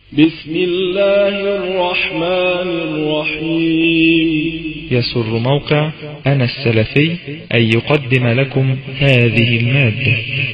بسم الله الرحمن الرحيم. يسر موقع أنا السلفي أن يقدم لكم هذه المادة.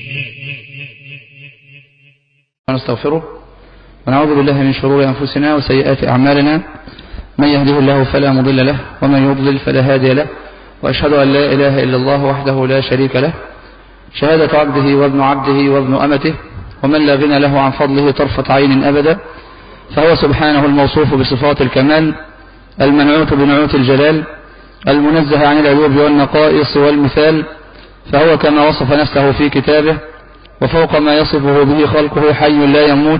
نستغفره ونعوذ بالله من شرور أنفسنا وسيئات أعمالنا، من يهده الله فلا مضل له ومن يضلل فلا هادي له، وأشهد أن لا إله إلا الله وحده لا شريك له، شهادة عبده وابن عبده وابن أمته، ومن لا غنى له عن فضله طرفة عين أبدا، فهو سبحانه الموصوف بصفات الكمال، المنعوت بنعوت الجلال، المنزه عن العيوب والنقائص والمثال، فهو كما وصف نفسه في كتابه وفوق ما يصفه به خلقه حي لا يموت،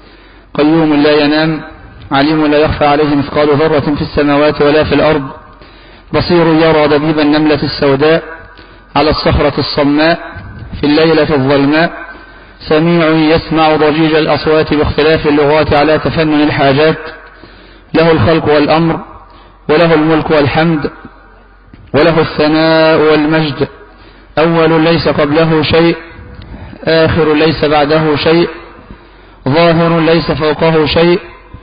قيوم لا ينام، عليم لا يخفى عليه مثقال ذرة في السماوات ولا في الأرض، بصير يرى دبيب النملة السوداء على الصخرة الصماء في الليلة الظلماء، سميع يسمع ضجيج الأصوات باختلاف اللغات على تفنن الحاجات، له الخلق والأمر، وله الملك والحمد، وله الثناء والمجد، أول ليس قبله شيء، آخر ليس بعده شيء، ظاهر ليس فوقه شيء،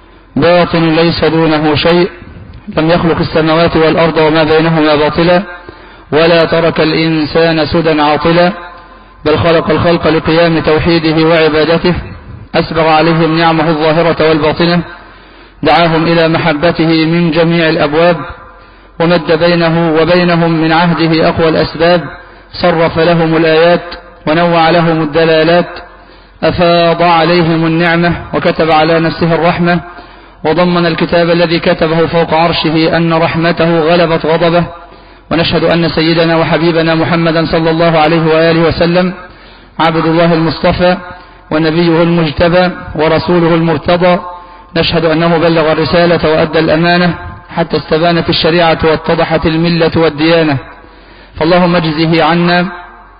باطن ليس دونه شيء، لم يخلق السماوات والأرض وما بينهما باطلا، ولا ترك الإنسان سدى عاطلا، بل خلق الخلق لقيام توحيده وعبادته، أسبغ عليهم نعمه الظاهرة والباطنة، دعاهم إلى محبته من جميع الأبواب، ومد بينه وبينهم من عهده أقوى الأسباب، صرف لهم الآيات ونوع لهم الدلالات، أفاض عليهم النعمة وكتب على نفسه الرحمة، وضمن الكتاب الذي كتبه فوق عرشه أن رحمته غلبت غضبه، ونشهد أن سيدنا وحبيبنا محمدا صلى الله عليه وآله وسلم عبد الله المصطفى ونبيه المجتبى ورسوله المرتضى، نشهد أنه بلغ الرسالة وأدى الأمانة حتى استبانت الشريعة واتضحت الملة والديانة، فاللهم اجزه عنا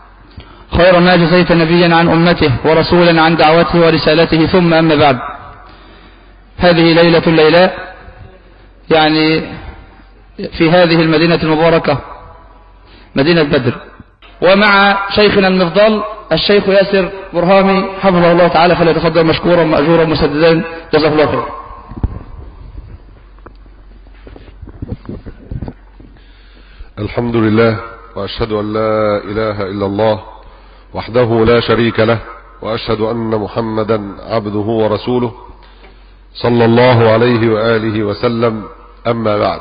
خير ما جزيت نبيا عن أمته ورسولا عن دعوته ورسالته، ثم أما بعد. هذه ليلة الليلاء، يعني في هذه المدينة المباركة مدينة بدر، ومع شيخنا المفضل الشيخ ياسر برهامي حفظه الله تعالى، فليتفضل مشكورا مأجورا مسددا، جزاه الله خيرا. الحمد لله، وأشهد أن لا إله إلا الله وحده لا شريك له، وأشهد أن محمدا عبده ورسوله صلى الله عليه وآله وسلم. أما بعد،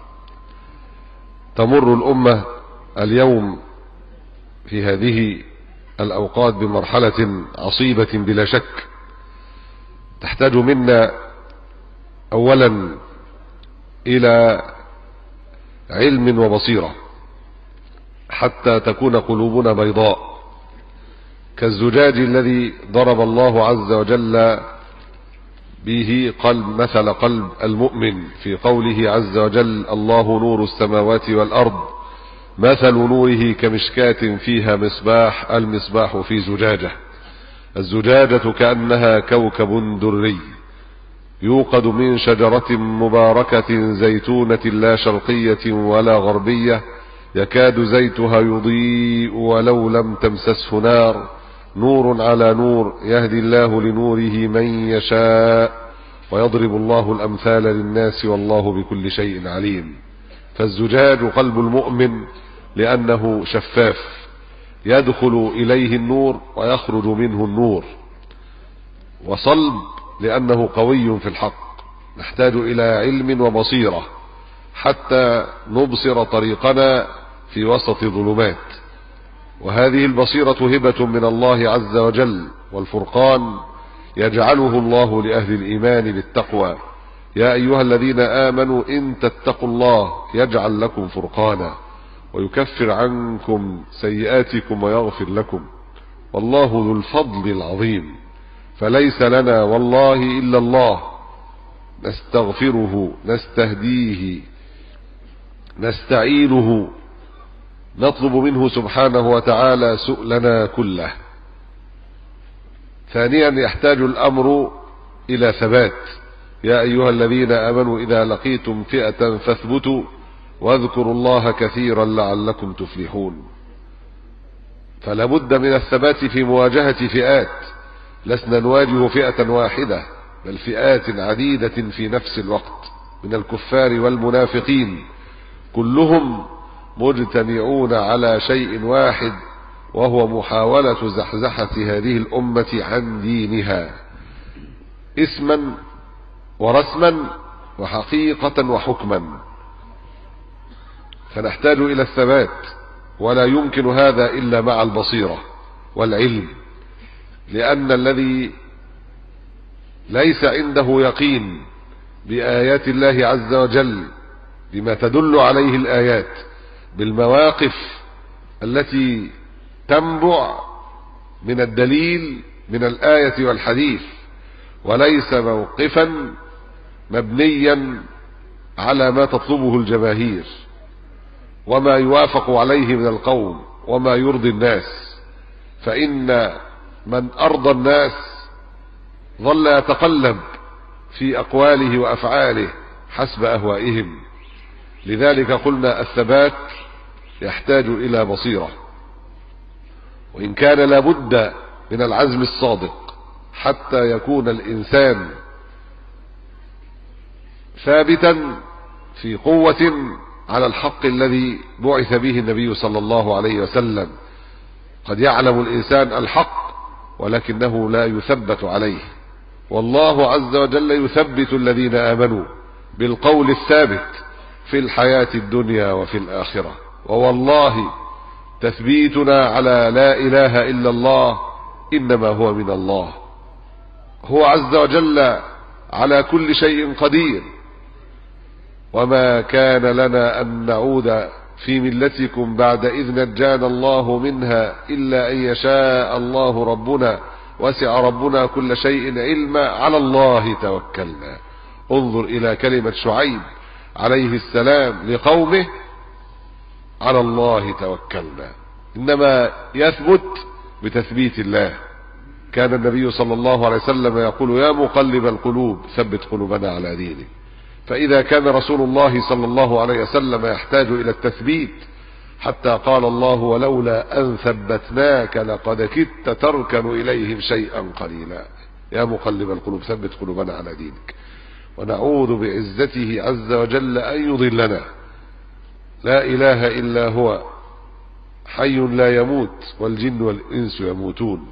تمر الأمة اليوم في هذه الأوقات بمرحلة عصيبة بلا شك، تحتاج منا أولا إلى علم وبصيرة حتى تكون قلوبنا بيضاء كالزجاج الذي ضرب الله عز وجل به مثل قلب المؤمن في قوله عز وجل: الله نور السماوات والأرض مثل نوره كمشكاة فيها مصباح، المصباح في زجاجة، الزجاجة كأنها كوكب دري يوقد من شجرة مباركة زيتونة لا شرقية ولا غربية، يكاد زيتها يضيء ولو لم تمسسه نار، نور على نور، يهدي الله لنوره من يشاء، ويضرب الله الأمثال للناس والله بكل شيء عليم. فالزجاج قلب المؤمن لأنه شفاف، يدخل إليه النور ويخرج منه النور، وصلب لأنه قوي في الحق. نحتاج إلى علم وبصيرة حتى نبصر طريقنا في وسط ظلمات، وهذه البصيرة هبة من الله عز وجل، والفرقان يجعله الله لأهل الإيمان بالتقوى: يا أيها الذين آمنوا إن تتقوا الله يجعل لكم فرقانا ويكفر عنكم سيئاتكم ويغفر لكم، والله ذو الفضل العظيم. فليس لنا والله إلا الله، نستغفره نستهديه نستعينه، نطلب منه سبحانه وتعالى سؤلنا كله. ثانيا، يحتاج الأمر إلى ثبات: يا أيها الذين آمنوا إذا لقيتم فئة فاثبتوا واذكروا الله كثيرا لعلكم تفلحون. فلا بد من الثبات في مواجهة فئات، لسنا نواجه فئة واحدة، بل فئات عديدة في نفس الوقت من الكفار والمنافقين، كلهم مجتمعون على شيء واحد، وهو محاولة زحزحة هذه الأمة عن دينها اسما ورسما وحقيقة وحكما. فنحتاج إلى الثبات، ولا يمكن هذا إلا مع البصيرة والعلم، لأن الذي ليس عنده يقين بآيات الله عز وجل، بما تدل عليه الآيات، بالمواقف التي تنبع من الدليل من الآية والحديث، وليس موقفا مبنيا على ما تطلبه الجماهير وما يوافق عليه من القول وما يرضي الناس، فإن من أرضى الناس ظل يتقلب في أقواله وأفعاله حسب أهوائهم. لذلك قلنا الثبات يحتاج إلى بصيرة، وإن كان لابد من العزم الصادق حتى يكون الإنسان ثابتا في قوة على الحق الذي بعث به النبي صلى الله عليه وسلم. قد يعلم الإنسان الحق ولكنه لا يثبت عليه، والله عز وجل يثبت الذين آمنوا بالقول الثابت في الحياة الدنيا وفي الآخرة. ووالله تثبيتنا على لا إله إلا الله إنما هو من الله، هو عز وجل على كل شيء قدير. وما كان لنا أن نعود في ملتكم بعد إذ نجانا الله منها إلا أن يشاء الله ربنا وسع ربنا كل شيء علما على الله توكلنا. انظر إلى كلمة شعيب عليه السلام لقومه على الله توكلنا، إنما يثبت بتثبيت الله. كان النبي صلى الله عليه وسلم يقول يا مقلب القلوب ثبت قلوبنا على دينك. فإذا كان رسول الله صلى الله عليه وسلم يحتاج إلى التثبيت حتى قال الله ولولا أن ثبتناك لقد كدت تركن إليهم شيئا قليلا، يا مقلب القلوب ثبت قلوبنا على دينك. ونعوذ بعزته عز وجل أن يضلنا، لا إله إلا هو حي لا يموت والجن والإنس يموتون.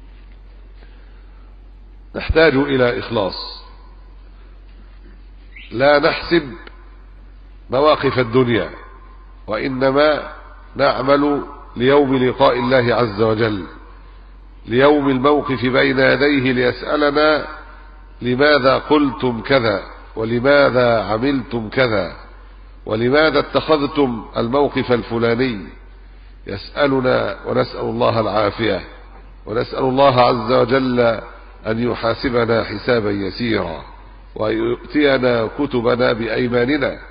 نحتاج إلى إخلاص، لا نحسب مواقف الدنيا، وإنما نعمل ليوم لقاء الله عز وجل، ليوم الموقف بين يديه ليسألنا لماذا قلتم كذا، ولماذا عملتم كذا، ولماذا اتخذتم الموقف الفلاني. يسألنا ونسأل الله العافية، ونسأل الله عز وجل أن يحاسبنا حسابا يسيرا ويؤتينا كتبنا بأيماننا.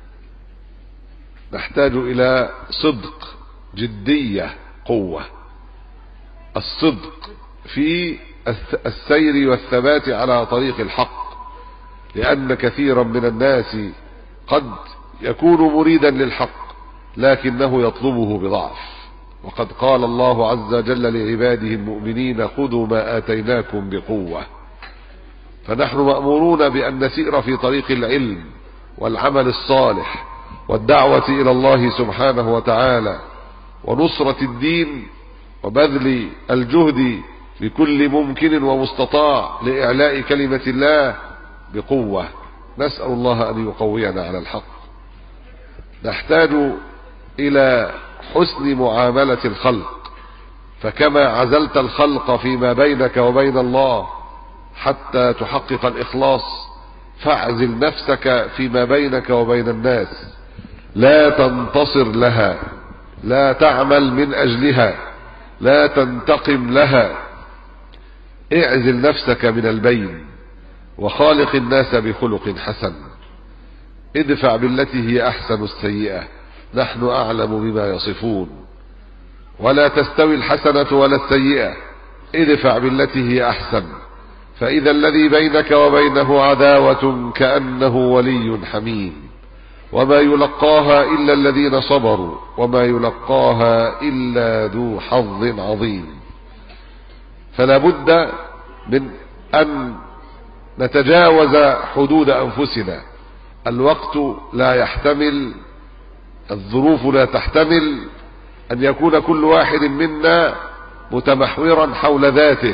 نحتاج إلى صدق، جدية، قوة. الصدق في السير والثبات على طريق الحق، لأن كثيرا من الناس قد يكون مريدا للحق لكنه يطلبه بضعف. وقد قال الله عز وجل لعباده المؤمنين خذوا ما آتيناكم بقوة. فنحن مأمورون بأن نسير في طريق العلم والعمل الصالح والدعوة إلى الله سبحانه وتعالى ونصرة الدين وبذل الجهد بكل ممكن ومستطاع لإعلاء كلمة الله بقوة. نسأل الله أن يقوينا على الحق. نحتاج إلى حسن معاملة الخلق، فكما عزلت الخلق فيما بينك وبين الله حتى تحقق الإخلاص، فاعزل نفسك فيما بينك وبين الناس، لا تنتصر لها، لا تعمل من أجلها، لا تنتقم لها. اعزل نفسك من البين، وخالق الناس بخلق حسن. ادفع بالتي هي أحسن السيئة، نحن أعلم بما يصفون. ولا تستوي الحسنة ولا السيئة، ادفع بالتي هي أحسن، فإذا الذي بينك وبينه عداوة كأنه ولي حميم. وما يلقاها إلا الذين صبروا وما يلقاها إلا ذو حظ عظيم. فلا بد من أن نتجاوز حدود أنفسنا. الوقت لا يحتمل، الظروف لا تحتمل أن يكون كل واحد منا متمحورا حول ذاته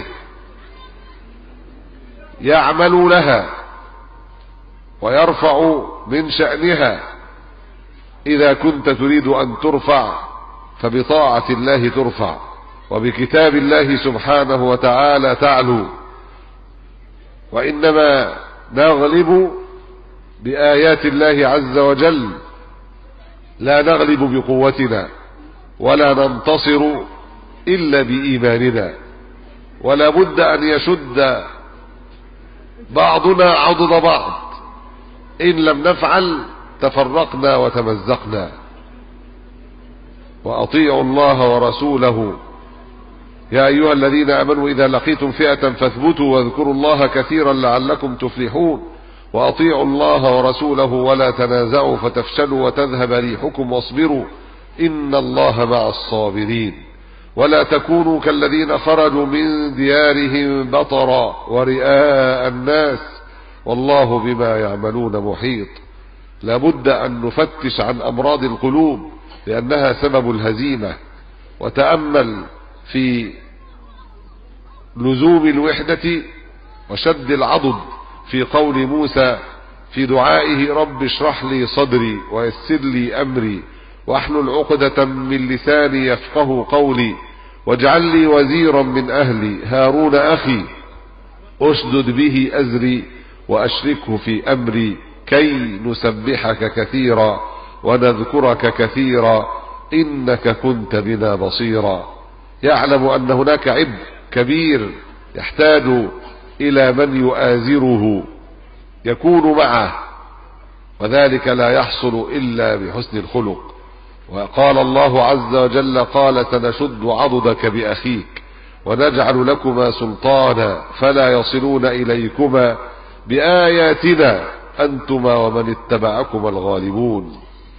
يعمل لها ويرفع من شأنها. إذا كنت تريد أن ترفع فبطاعة الله ترفع، وبكتاب الله سبحانه وتعالى تعلو. وإنما نغلب بآيات الله عز وجل، لا نغلب بقوتنا ولا ننتصر إلا بإيماننا. ولا بد أن يشد بعضنا عضد بعض، إن لم نفعل تفرقنا وتمزقنا. وأطيعوا الله ورسوله يا أيها الذين آمنوا إذا لقيتم فئة فاثبتوا واذكروا الله كثيرا لعلكم تفلحون. وأطيعوا الله ورسوله ولا تنازعوا فتفشلوا وتذهب ريحكم واصبروا إن الله مع الصابرين. ولا تكونوا كالذين خرجوا من ديارهم بطرا ورئاء الناس والله بما يعملون محيط. لابد أن نفتش عن أمراض القلوب لأنها سبب الهزيمة. وتأمل في لزوم الوحدة وشد العضد في قول موسى في دعائه رب اشرح لي صدري ويسر لي أمري واحلل عقدة من لساني يفقه قولي واجعل لي وزيرا من أهلي هارون أخي أشدد به أزري وأشركه في أمري كي نسبحك كثيرا ونذكرك كثيرا إنك كنت بنا بصيرا. يعلم أن هناك عبء كبير يحتاج إلى من يؤازره يكون معه، وذلك لا يحصل إلا بحسن الخلق. وقال الله عز وجل قال سنشد عضدك بأخيك ونجعل لكما سلطانا فلا يصلون إليكما بآياتنا أنتما ومن اتبعكما الغالبون.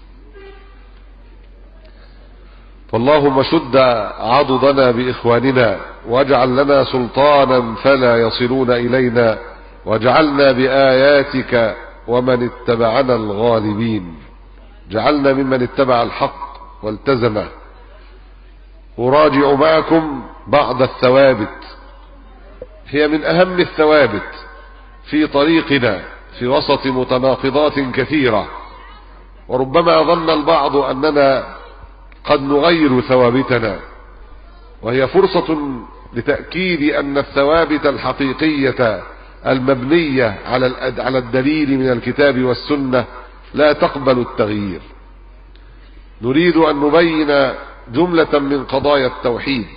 فاللهم شد عضدنا بإخواننا واجعل لنا سلطانا فلا يصلون إلينا واجعلنا بآياتك ومن اتبعنا الغالبين. جعلنا ممن اتبع الحق والتزمه. أراجع معكم بعض الثوابت هي من أهم الثوابت في طريقنا في وسط متناقضات كثيرة، وربما ظن البعض أننا قد نغير ثوابتنا، وهي فرصة لتأكيد أن الثوابت الحقيقية المبنية على الدليل من الكتاب والسنة لا تقبل التغيير. نريد أن نبين جملة من قضايا التوحيد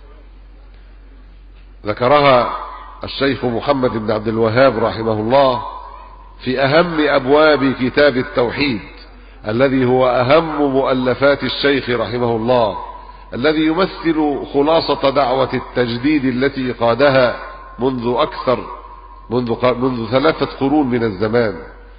ذكرها الشيخ محمد بن عبد الوهاب رحمه الله في أهم أبواب كتاب التوحيد الذي هو أهم مؤلفات الشيخ رحمه الله، الذي يمثل خلاصة دعوة التجديد التي قادها منذ 3 قرون من الزمان.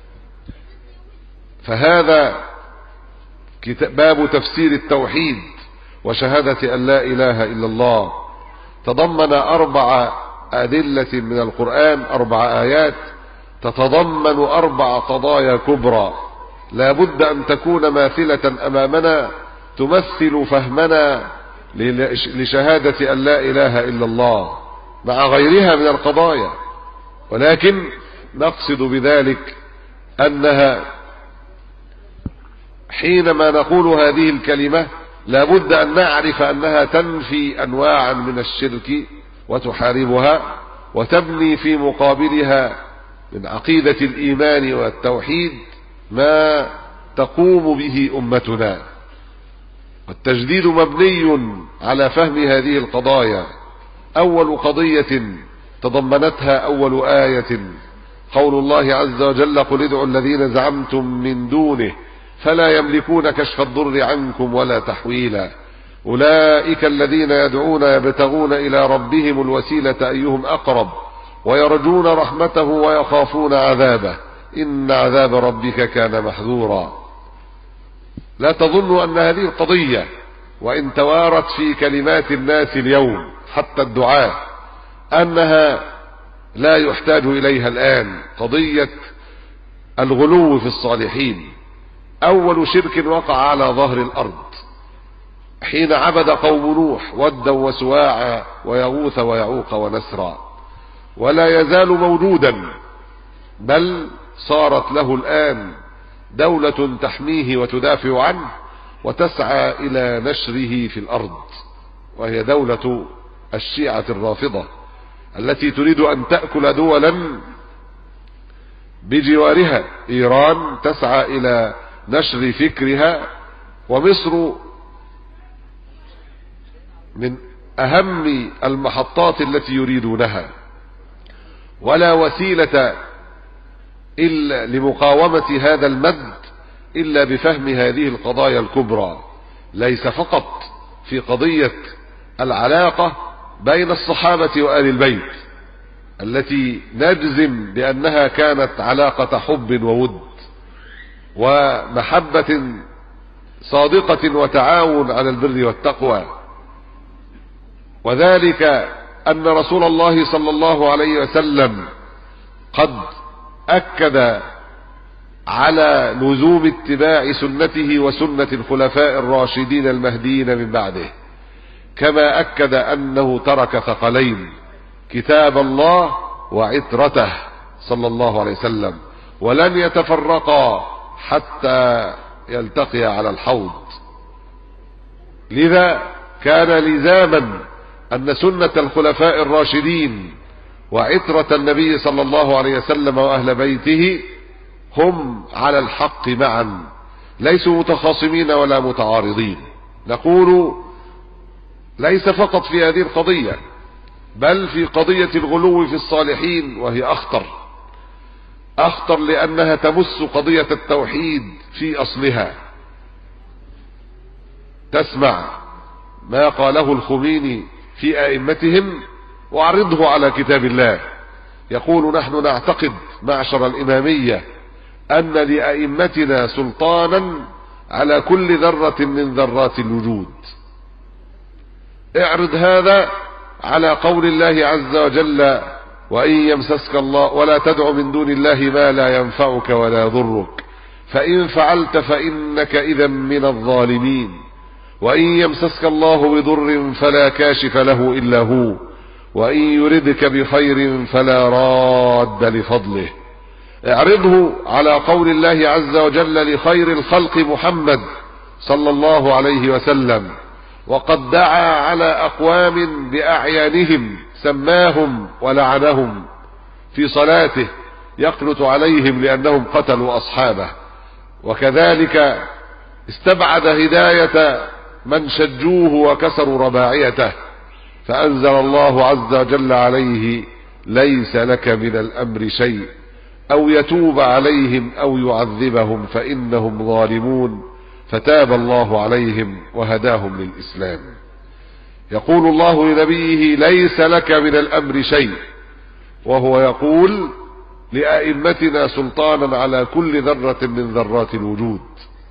فهذا باب تفسير التوحيد وشهادة أن لا إله إلا الله، تضمن 4 أدلة من القرآن، 4 آيات تتضمن 4 قضايا كبرى لا بد أن تكون ماثلة أمامنا تمثل فهمنا لشهادة أن لا إله إلا الله مع غيرها من القضايا. ولكن نقصد بذلك أنها حينما نقول هذه الكلمة لا بد أن نعرف أنها تنفي أنواعا من الشرك وتحاربها، وتبني في مقابلها من عقيدة الإيمان والتوحيد ما تقوم به أمتنا. والتجديد مبني على فهم هذه القضايا. أول قضية تضمنتها أول آية قول الله عز وجل قل ادعوا الذين زعمتم من دونه فلا يملكون كشف الضر عنكم ولا تحويلا أولئك الذين يدعون يبتغون إلى ربهم الوسيلة أيهم أقرب ويرجون رحمته ويخافون عذابه إن عذاب ربك كان محذورا. لا تظن أن هذه القضية وإن توارت في كلمات الناس اليوم حتى الدعاة أنها لا يحتاج إليها الآن، قضية الغلو في الصالحين. أول شرك وقع على ظهر الأرض حين عبد قوم نوح ودا وسواعا ويغوث ويعوق ونسرا، ولا يزال موجودا، بل صارت له الآن دولة تحميه وتدافع عنه وتسعى إلى نشره في الأرض، وهي دولة الشيعة الرافضة التي تريد أن تأكل دولا بجوارها. إيران تسعى إلى نشر فكرها، ومصر من أهم المحطات التي يريدونها، ولا وسيلة إلا لمقاومة هذا المد إلا بفهم هذه القضايا الكبرى، ليس فقط في قضية العلاقة بين الصحابة وآل البيت التي نجزم بأنها كانت علاقة حب وود ومحبة صادقة وتعاون على البر والتقوى، وذلك أن رسول الله صلى الله عليه وسلم قد أكد على لزوم اتباع سنته وسنة الخلفاء الراشدين المهديين من بعده، كما أكد أنه ترك ثقلين: كتاب الله وعترته صلى الله عليه وسلم، ولن يتفرقا حتى يلتقيا على الحوض. لذا كان لزاما أن سنة الخلفاء الراشدين وعترة النبي صلى الله عليه وسلم وأهل بيته هم على الحق معا، ليسوا متخاصمين ولا متعارضين. نقول ليس فقط في هذه القضية، بل في قضية الغلو في الصالحين، وهي أخطر لأنها تمس قضية التوحيد في أصلها. تسمع ما قاله الخميني في أئمتهم وعرضه على كتاب الله، يقول: نحن نعتقد معشر الإمامية أن لأئمتنا سلطانا على كل ذرة من ذرات الوجود. اعرض هذا على قول الله عز وجل: وإن يمسسك الله ولا تدع من دون الله ما لا ينفعك ولا يضرك فإن فعلت فإنك إذا من الظالمين، وإن يمسسك الله بضر فلا كاشف له إلا هو، وإن يردك بخير فلا راد لفضله. اعرضه على قول الله عز وجل لخير الخلق محمد صلى الله عليه وسلم: وقد دعا على أقوام بأعيانهم سماهم ولعنهم في صلاته يقنط عليهم لأنهم قتلوا أصحابه. وكذلك استبعد هداية من شجوه وكسروا رباعيته، فأنزل الله عز وجل عليه: ليس لك من الأمر شيء أو يتوب عليهم أو يعذبهم فإنهم ظالمون، فتاب الله عليهم وهداهم للإسلام. يقول الله لنبيه: ليس لك من الأمر شيء، وهو يقول لأئمتنا سلطانا على كل ذرة من ذرات الوجود.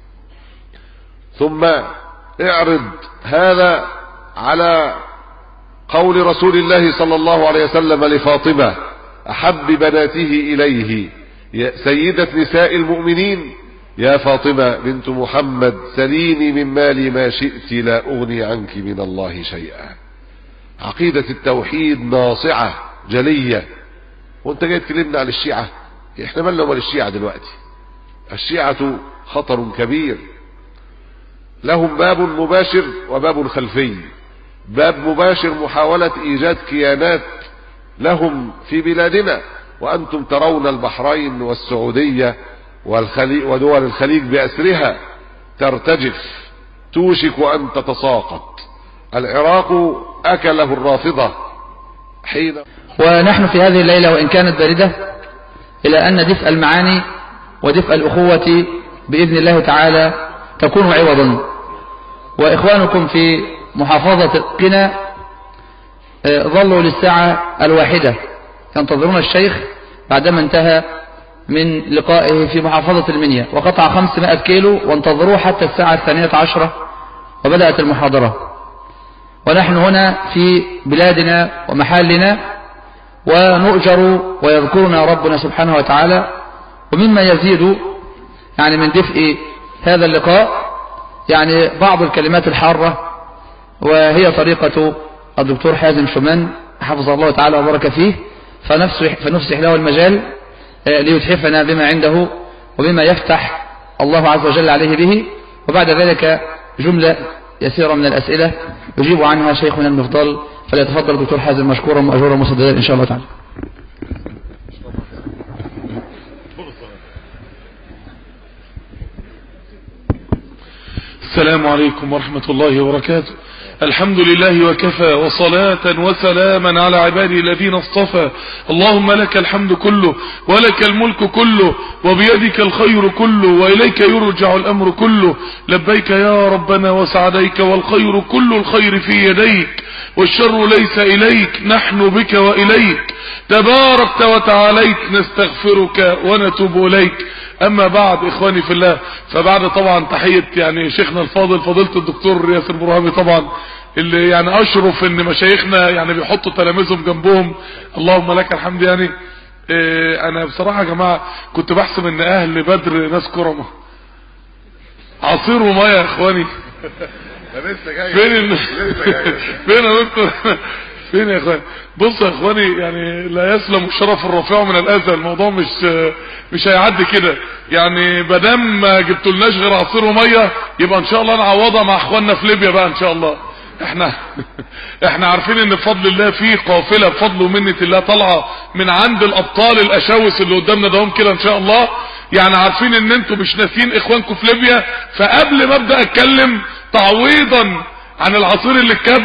ثم اعرض هذا على قول رسول الله صلى الله عليه وسلم لفاطمة أحب بناته إليه سيدة نساء المؤمنين: يا فاطمة بنت محمد سليني من مالي ما شئت لا أغني عنك من الله شيئا. عقيدة التوحيد ناصعة جلية. وانت جاي تكلمنا عن الشيعة؟ احنا مالنا ومال الشيعة دلوقتي؟ الشيعة خطر كبير، لهم باب مباشر وباب خلفي. باب مباشر محاولة إيجاد كيانات لهم في بلادنا، وأنتم ترون البحرين والسعودية ودول الخليج بأسرها ترتجف، توشك أن تتساقط. العراق أكله الرافضة حين. ونحن في هذه الليلة وإن كانت باردة إلى أن دفء المعاني ودفء الأخوة بإذن الله تعالى تكون عوضا. وإخوانكم في محافظة قنا ظلوا للساعة 1 ينتظرون الشيخ بعدما انتهى من لقائه في محافظة المنيا، وقطع 500 كيلو وانتظروه حتى الساعة 12 وبدأت المحاضرة. ونحن هنا في بلادنا ومحلنا، ونؤجر ويذكرنا ربنا سبحانه وتعالى. ومما يزيد يعني من دفء هذا اللقاء يعني بعض الكلمات الحارة، وهي طريقة الدكتور حازم شومان حفظه الله تعالى وبارك فيه، فنفسح له المجال ليتحفنا بما عنده وبما يفتح الله عز وجل عليه به. وبعد ذلك جملة يسيرة من الأسئلة يجيب عنها شيخنا المفضل، فليتفضل الدكتور حازم مشكورا وأجورا مسددا إن شاء الله تعالى. السلام عليكم ورحمة الله وبركاته. الحمد لله وكفى، وصلاة وسلاما على عباده الذين اصطفى. اللهم لك الحمد كله ولك الملك كله وبيدك الخير كله وإليك يرجع الأمر كله. لبيك يا ربنا وسعديك، والخير كل الخير في يديك والشر ليس إليك، نحن بك وإليك تباركت وتعاليت، نستغفرك ونتوب إليك. أما بعد إخواني في الله، فبعد طبعا تحية يعني شيخنا الفاضل فضيلة الدكتور ياسر برهامي طبعا، اللي يعني أشرف إن مشايخنا يعني بيحطوا تلاميذهم جنبهم، اللهم لك الحمد. يعني أنا بصراحة يا جماعة كنت بحسب إن أهل بدر ناس كرمة، عصير ومية يا إخواني. فين يا دكتور؟ فين يا اخواني؟ بص يا اخواني، يعني لا يسلم الشرف الرفيع من الاذى. الموضوع مش هيعدي كده. يعني مادام ما جبتولناش غير عصير وميه، يبقى ان شاء الله نعوضها مع اخواننا في ليبيا بقى ان شاء الله. احنا عارفين ان بفضل الله في قافله بفضل ومنه الله طالعه من عند الابطال الاشاوس اللي قدامنا دهم كده ان شاء الله. يعني عارفين ان انتم مش ناسيين اخوانكم في ليبيا. فقبل ما ابدا اتكلم تعويضا عن العصير اللي اتكب،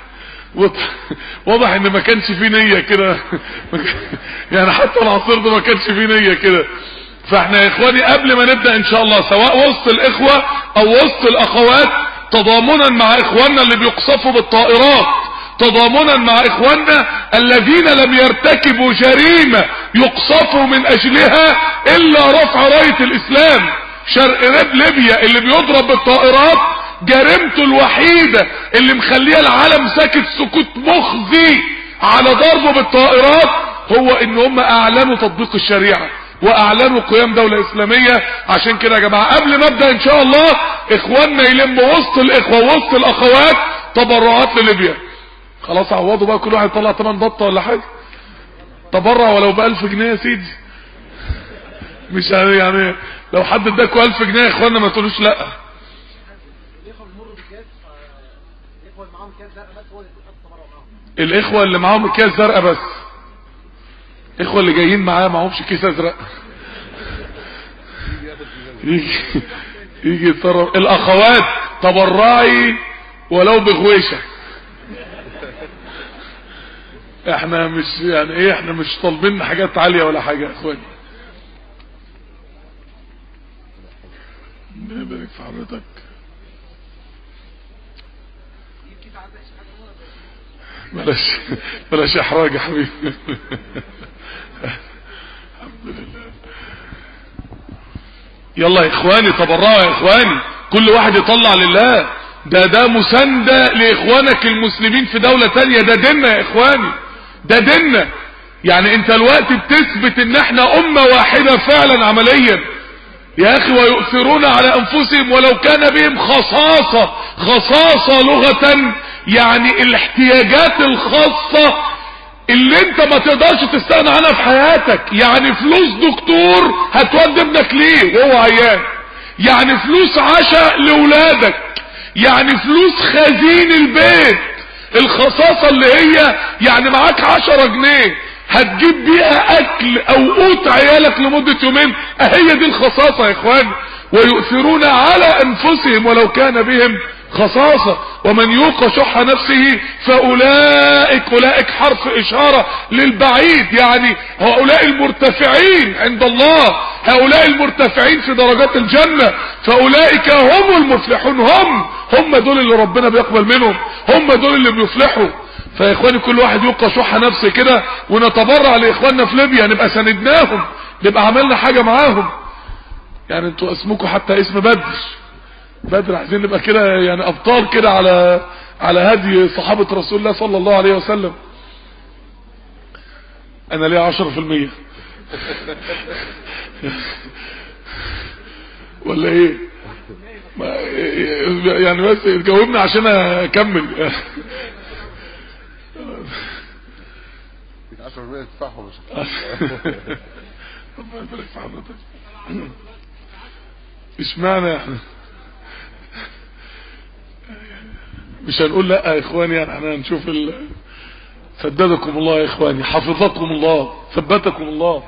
واضح ان ما كانش فيه نية كده. يعني حتى العصير ده ما كانش فيه نية كده. فاحنا يا اخواني قبل ما نبدأ ان شاء الله، سواء وسط الاخوة او وسط الاخوات، تضامنا مع اخواننا اللي بيقصفوا بالطائرات، تضامنا مع اخواننا الذين لم يرتكبوا جريمة يقصفوا من اجلها الا رفع راية الاسلام. شرق ليبيا اللي بيضرب بالطائرات جريمته الوحيدة اللي مخليه العالم ساكت سكوت مخزي على ضربه بالطائرات هو ان هم اعلنوا تطبيق الشريعة واعلنوا قيام دولة اسلامية. عشان كده يا جماعة قبل ما ابدأ ان شاء الله، اخواننا يلموا وسط الاخوة ووسط الاخوات تبرعات لليبيا. خلاص عوضوا بقى، كل واحد يطلع 8 بطة ولا حاجة، تبرع ولو ب1000 جنيه يا سيدي. مش يعني لو حد اداكوا 1000 جنيه يا اخواننا ما تقولوش لا. الاخوة اللي معاهم الكيس زرقاء بس، الاخوة اللي جايين معاه معهمش كيس ازرق. يجي يتصرف. الاخوات تبرعي ولو بغويشة. احنا مش يعني ايه، احنا مش طالبين حاجات عالية ولا حاجة يا اخواني. نبارك في حضرتك. بلاش احراج يا حبيبي. الحمد لله. يلا يا اخواني تبرعوا يا اخواني، كل واحد يطلع لله. ده مساندة لاخوانك المسلمين في دولة تانية. ده ديننا يا اخواني، ده ديننا. يعني انت الوقت بتثبت ان احنا امة واحدة فعلا عمليا يا اخي. ويؤثرون على انفسهم ولو كان بهم خصاصة لغة، يعني الاحتياجات الخاصة اللي انت ما تقدرش تستغنى عنها في حياتك. يعني فلوس دكتور هتودي ابنك ليه وهو عيان، يعني فلوس عشاء لولادك، يعني فلوس خزين البيت. الخصاصة اللي هي يعني معاك 10 جنيه هتجيب بيها اكل او قوت عيالك لمدة يومين، هي دي الخصاصة يا اخوان. ويؤثرون على انفسهم ولو كان بهم خصاصة، ومن يوق شح نفسه فاولئك حرف اشارة للبعيد. يعني هؤلاء المرتفعين عند الله، هؤلاء المرتفعين في درجات الجنة، فاولئك هم المفلحون. هم دول اللي ربنا بيقبل منهم، هم دول اللي بيفلحوا. فيا اخواني كل واحد يبقى شح نفسه كده، ونتبرع لاخواننا في ليبيا، نبقى سندناهم، نبقى عملنا حاجة معاهم. يعني انتوا اسمكم حتى اسم بدر، عايزين نبقى كده يعني ابطال كده على هدي صحابة رسول الله صلى الله عليه وسلم. انا ليه 10% ولا ايه؟ يعني بس تجاوبني عشان اكمل. 10% تدفعهم مش معنى مش هنقول لا يا اخواني، يعني احنا هنشوف سددكم الله يا اخواني، حفظكم الله، ثبتكم الله.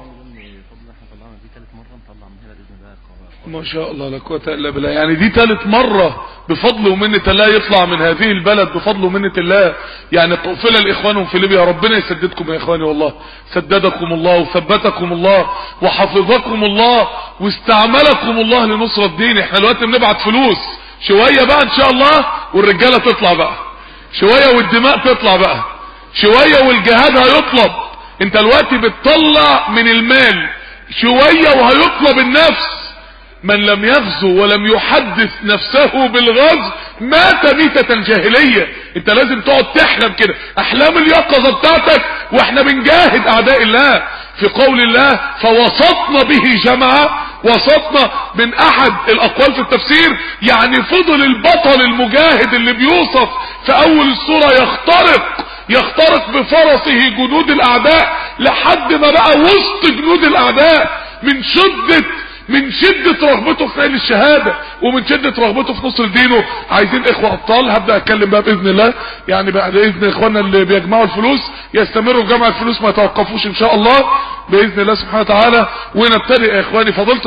ما شاء الله لا قوه الا بالله. يعني دي ثالث مره بفضل ومنه الله يطلع من هذه البلد بفضل ومنه الله. يعني قفل الاخوان في ليبيا، ربنا يسددكم يا اخواني، والله سددكم الله وثبتكم الله وحفظكم الله واستعملكم الله لنصرة الدين. احنا دلوقتي بنبعت فلوس شويه بقى ان شاء الله، والرجاله تطلع بقى شويه، والدماء تطلع بقى شويه، والجهاد هيطلب. انت دلوقتي بتطلع من المال شويه وهيطلب النفس. من لم يغزو ولم يحدث نفسه بالغزو مات ميتة الجاهلية. انت لازم تقعد تحلم كده احلام اليقظة بتاعتك واحنا بنجاهد اعداء الله. في قول الله فوسطنا به جمعا، وسطنا من احد الاقوال في التفسير يعني فضل البطل المجاهد اللي بيوصف في اول السورة يخترق بفرسه جنود الاعداء لحد ما بقى وسط جنود الاعداء من شدة رغبته في نيل الشهادة ومن شدة رغبته في نصر دينه. عايزين اخوة ابطال. هبدأ اتكلم بقى باذن الله، يعني بعد اذن اخواننا اللي بيجمعوا الفلوس يستمروا في جمع الفلوس، ما يتوقفوش ان شاء الله باذن الله سبحانه وتعالى. ونبتدئ يا اخواني. فضيلة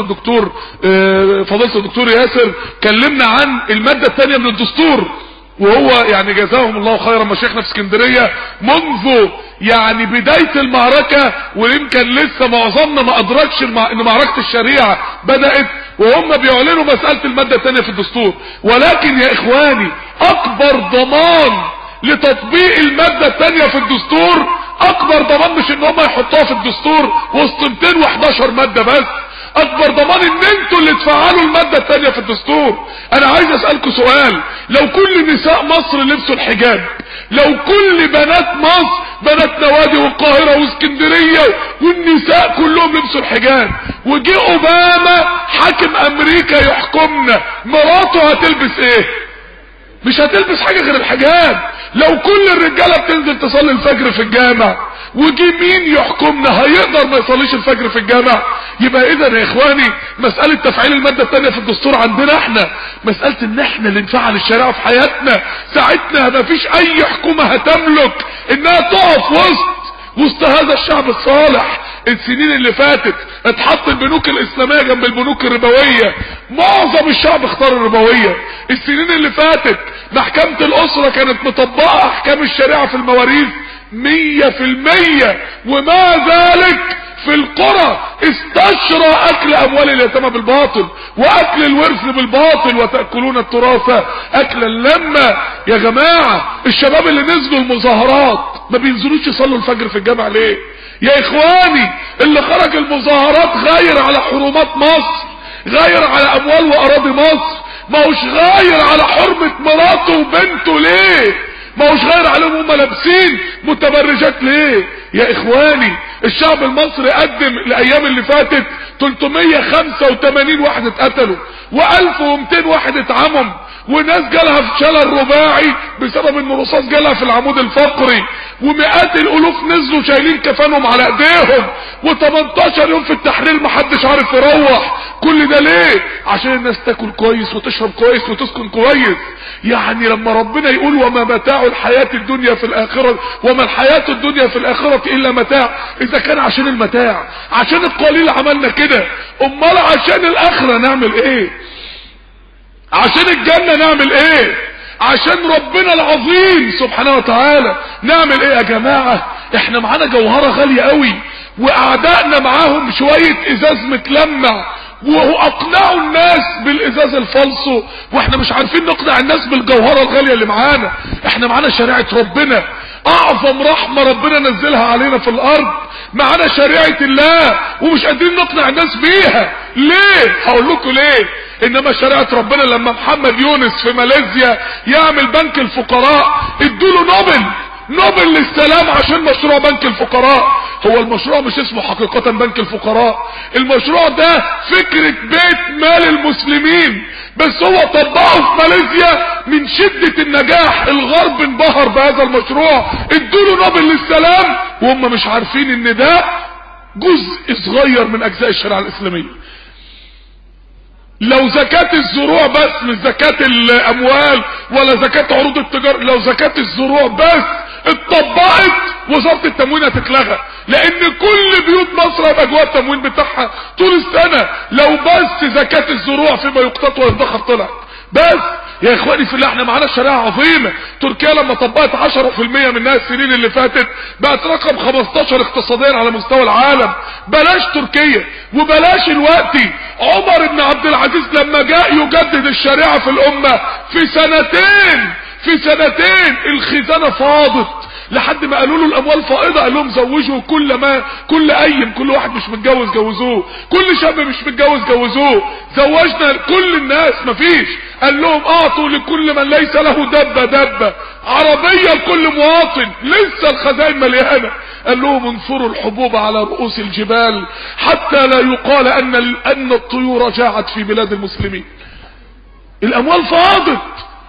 الدكتور ياسر كلمنا عن المادة الثانية من الدستور، وهو يعني جزاهم الله خيرا مشايخنا في اسكندرية منذ يعني بداية المعركة، ويمكن لسه معظمنا ما ادركش ان معركة الشريعة بدأت وهم بيعلنوا مسألة المادة الثانية في الدستور. ولكن يا اخواني اكبر ضمان لتطبيق المادة الثانية في الدستور، اكبر ضمان مش ان هم يحطوها في الدستور وسط 211 مادة بس، اكبر ضمان ان انتوا اللي تفعلوا المادة الثانية في الدستور. انا عايز اسألكم سؤال، لو كل نساء مصر لبسوا الحجاب، لو كل بنات مصر، بنات نوادي والقاهرة واسكندرية والنساء كلهم لبسوا الحجاب، وجي اوباما حاكم امريكا يحكمنا، مراته هتلبس ايه؟ مش هتلبس حاجة غير الحجاب. لو كل الرجالة بتنزل تصلي الفجر في الجامع، وجي مين يحكمنا هيقدر ما يصليش الفجر في الجامع؟ يبقى اذا يا اخواني مسألة تفعيل المادة الثانية في الدستور عندنا احنا مسألة ان احنا اللي نفعل الشريعة في حياتنا. ساعتنا ما فيش اي حكومة هتملك انها تقف وسط هذا الشعب الصالح. السنين اللي فاتت اتحط البنوك الاسلامية جنب البنوك الربوية، معظم الشعب اختار الربوية. السنين اللي فاتت محكمة الاسرة كانت مطبقة احكام الشريعة في المواريث 100%، ومع ذلك في القرى استشرى اكل اموال اليتامى بالباطل واكل الورث بالباطل، وتأكلون التراث اكلا لما. يا جماعة الشباب اللي نزلوا المظاهرات ما بينزلوش يصلوا الفجر في الجامع ليه؟ يا اخواني اللي خرج المظاهرات غير على حرمات مصر، غير على اموال واراضي مصر، ما هوش غير على حرمة مراته وبنته ليه؟ ما هوش غير عليهم هم لابسين متبرجات ليه؟ يا اخواني الشعب المصري قدم الايام اللي فاتت 385 واحد اتقتلوا و1200 واحد اتعمم، وناس جالها في شلل رباعي بسبب ان الرصاص جالها في العمود الفقري، ومئات الالوف نزلوا شايلين كفانهم على ايديهم، و18 يوم في التحرير محدش عارف يروح. كل ده ليه؟ عشان الناس تاكل كويس وتشرب كويس وتسكن كويس. يعني لما ربنا يقول وما متاع الحياة الدنيا في الاخرة، وما الحياة الدنيا في الاخرة الا متاع، اذا كان عشان المتاع عشان القليل عملنا كده، امال عشان الاخرة نعمل ايه؟ عشان الجنة نعمل ايه؟ عشان ربنا العظيم سبحانه وتعالى نعمل ايه يا جماعة؟ احنا معانا جوهرة غالية قوي، واعدائنا معاهم شوية ازاز متلمع، واقنعوا الناس بالازاز الفالصو، واحنا مش عارفين نقنع الناس بالجوهرة الغالية اللي معانا. احنا معانا شريعة ربنا، اعظم رحمة ربنا نزلها علينا في الارض، معانا شريعة الله ومش قادرين نقنع الناس بيها. ليه؟ هقول لكم ليه. انما شريعة ربنا لما محمد يونس في ماليزيا يعمل بنك الفقراء ادوله نوبل للسلام عشان مشروع بنك الفقراء. هو المشروع مش اسمه حقيقة بنك الفقراء، المشروع ده فكرة بيت مال المسلمين، بس هو طبقه في ماليزيا. من شدة النجاح الغرب انبهر بهذا المشروع، ادوله نوبل للسلام، وهم مش عارفين ان ده جزء صغير من اجزاء الشريعة الاسلامية. لو زكاة الزروع بس، مش زكاة الاموال ولا زكاة عروض التجارة، لو زكاة الزروع بس اتطبقت وزارة التموين هتتلغى، لان كل بيوت مصر هيبقى جوه التموين بتاعها طول السنة. لو بس زكاة الزروع فيما يقتات ويدخر طلعت بس. يا اخواني في الله، احنا معانا شريعة عظيمة. تركيا لما طبقت 10% منها السنين اللي فاتت بقت رقم 15 اقتصاديا على مستوى العالم. بلاش تركيا وبلاش الوقتي. عمر بن عبد العزيز لما جاء يجدد الشريعة في الامة في سنتين الخزانة فاضت، لحد ما قالوا له الاموال فائضة، قال لهم زوجوا كل واحد مش متجوز جوزوه، كل شاب مش متجوز جوزوه، زوجنا كل الناس مفيش. قال لهم اعطوا لكل من ليس له دبة عربية لكل مواطن، لسه الخزائن مليانة. قال لهم انثروا الحبوب على رؤوس الجبال حتى لا يقال ان الطيور جاعت في بلاد المسلمين. الاموال فاضت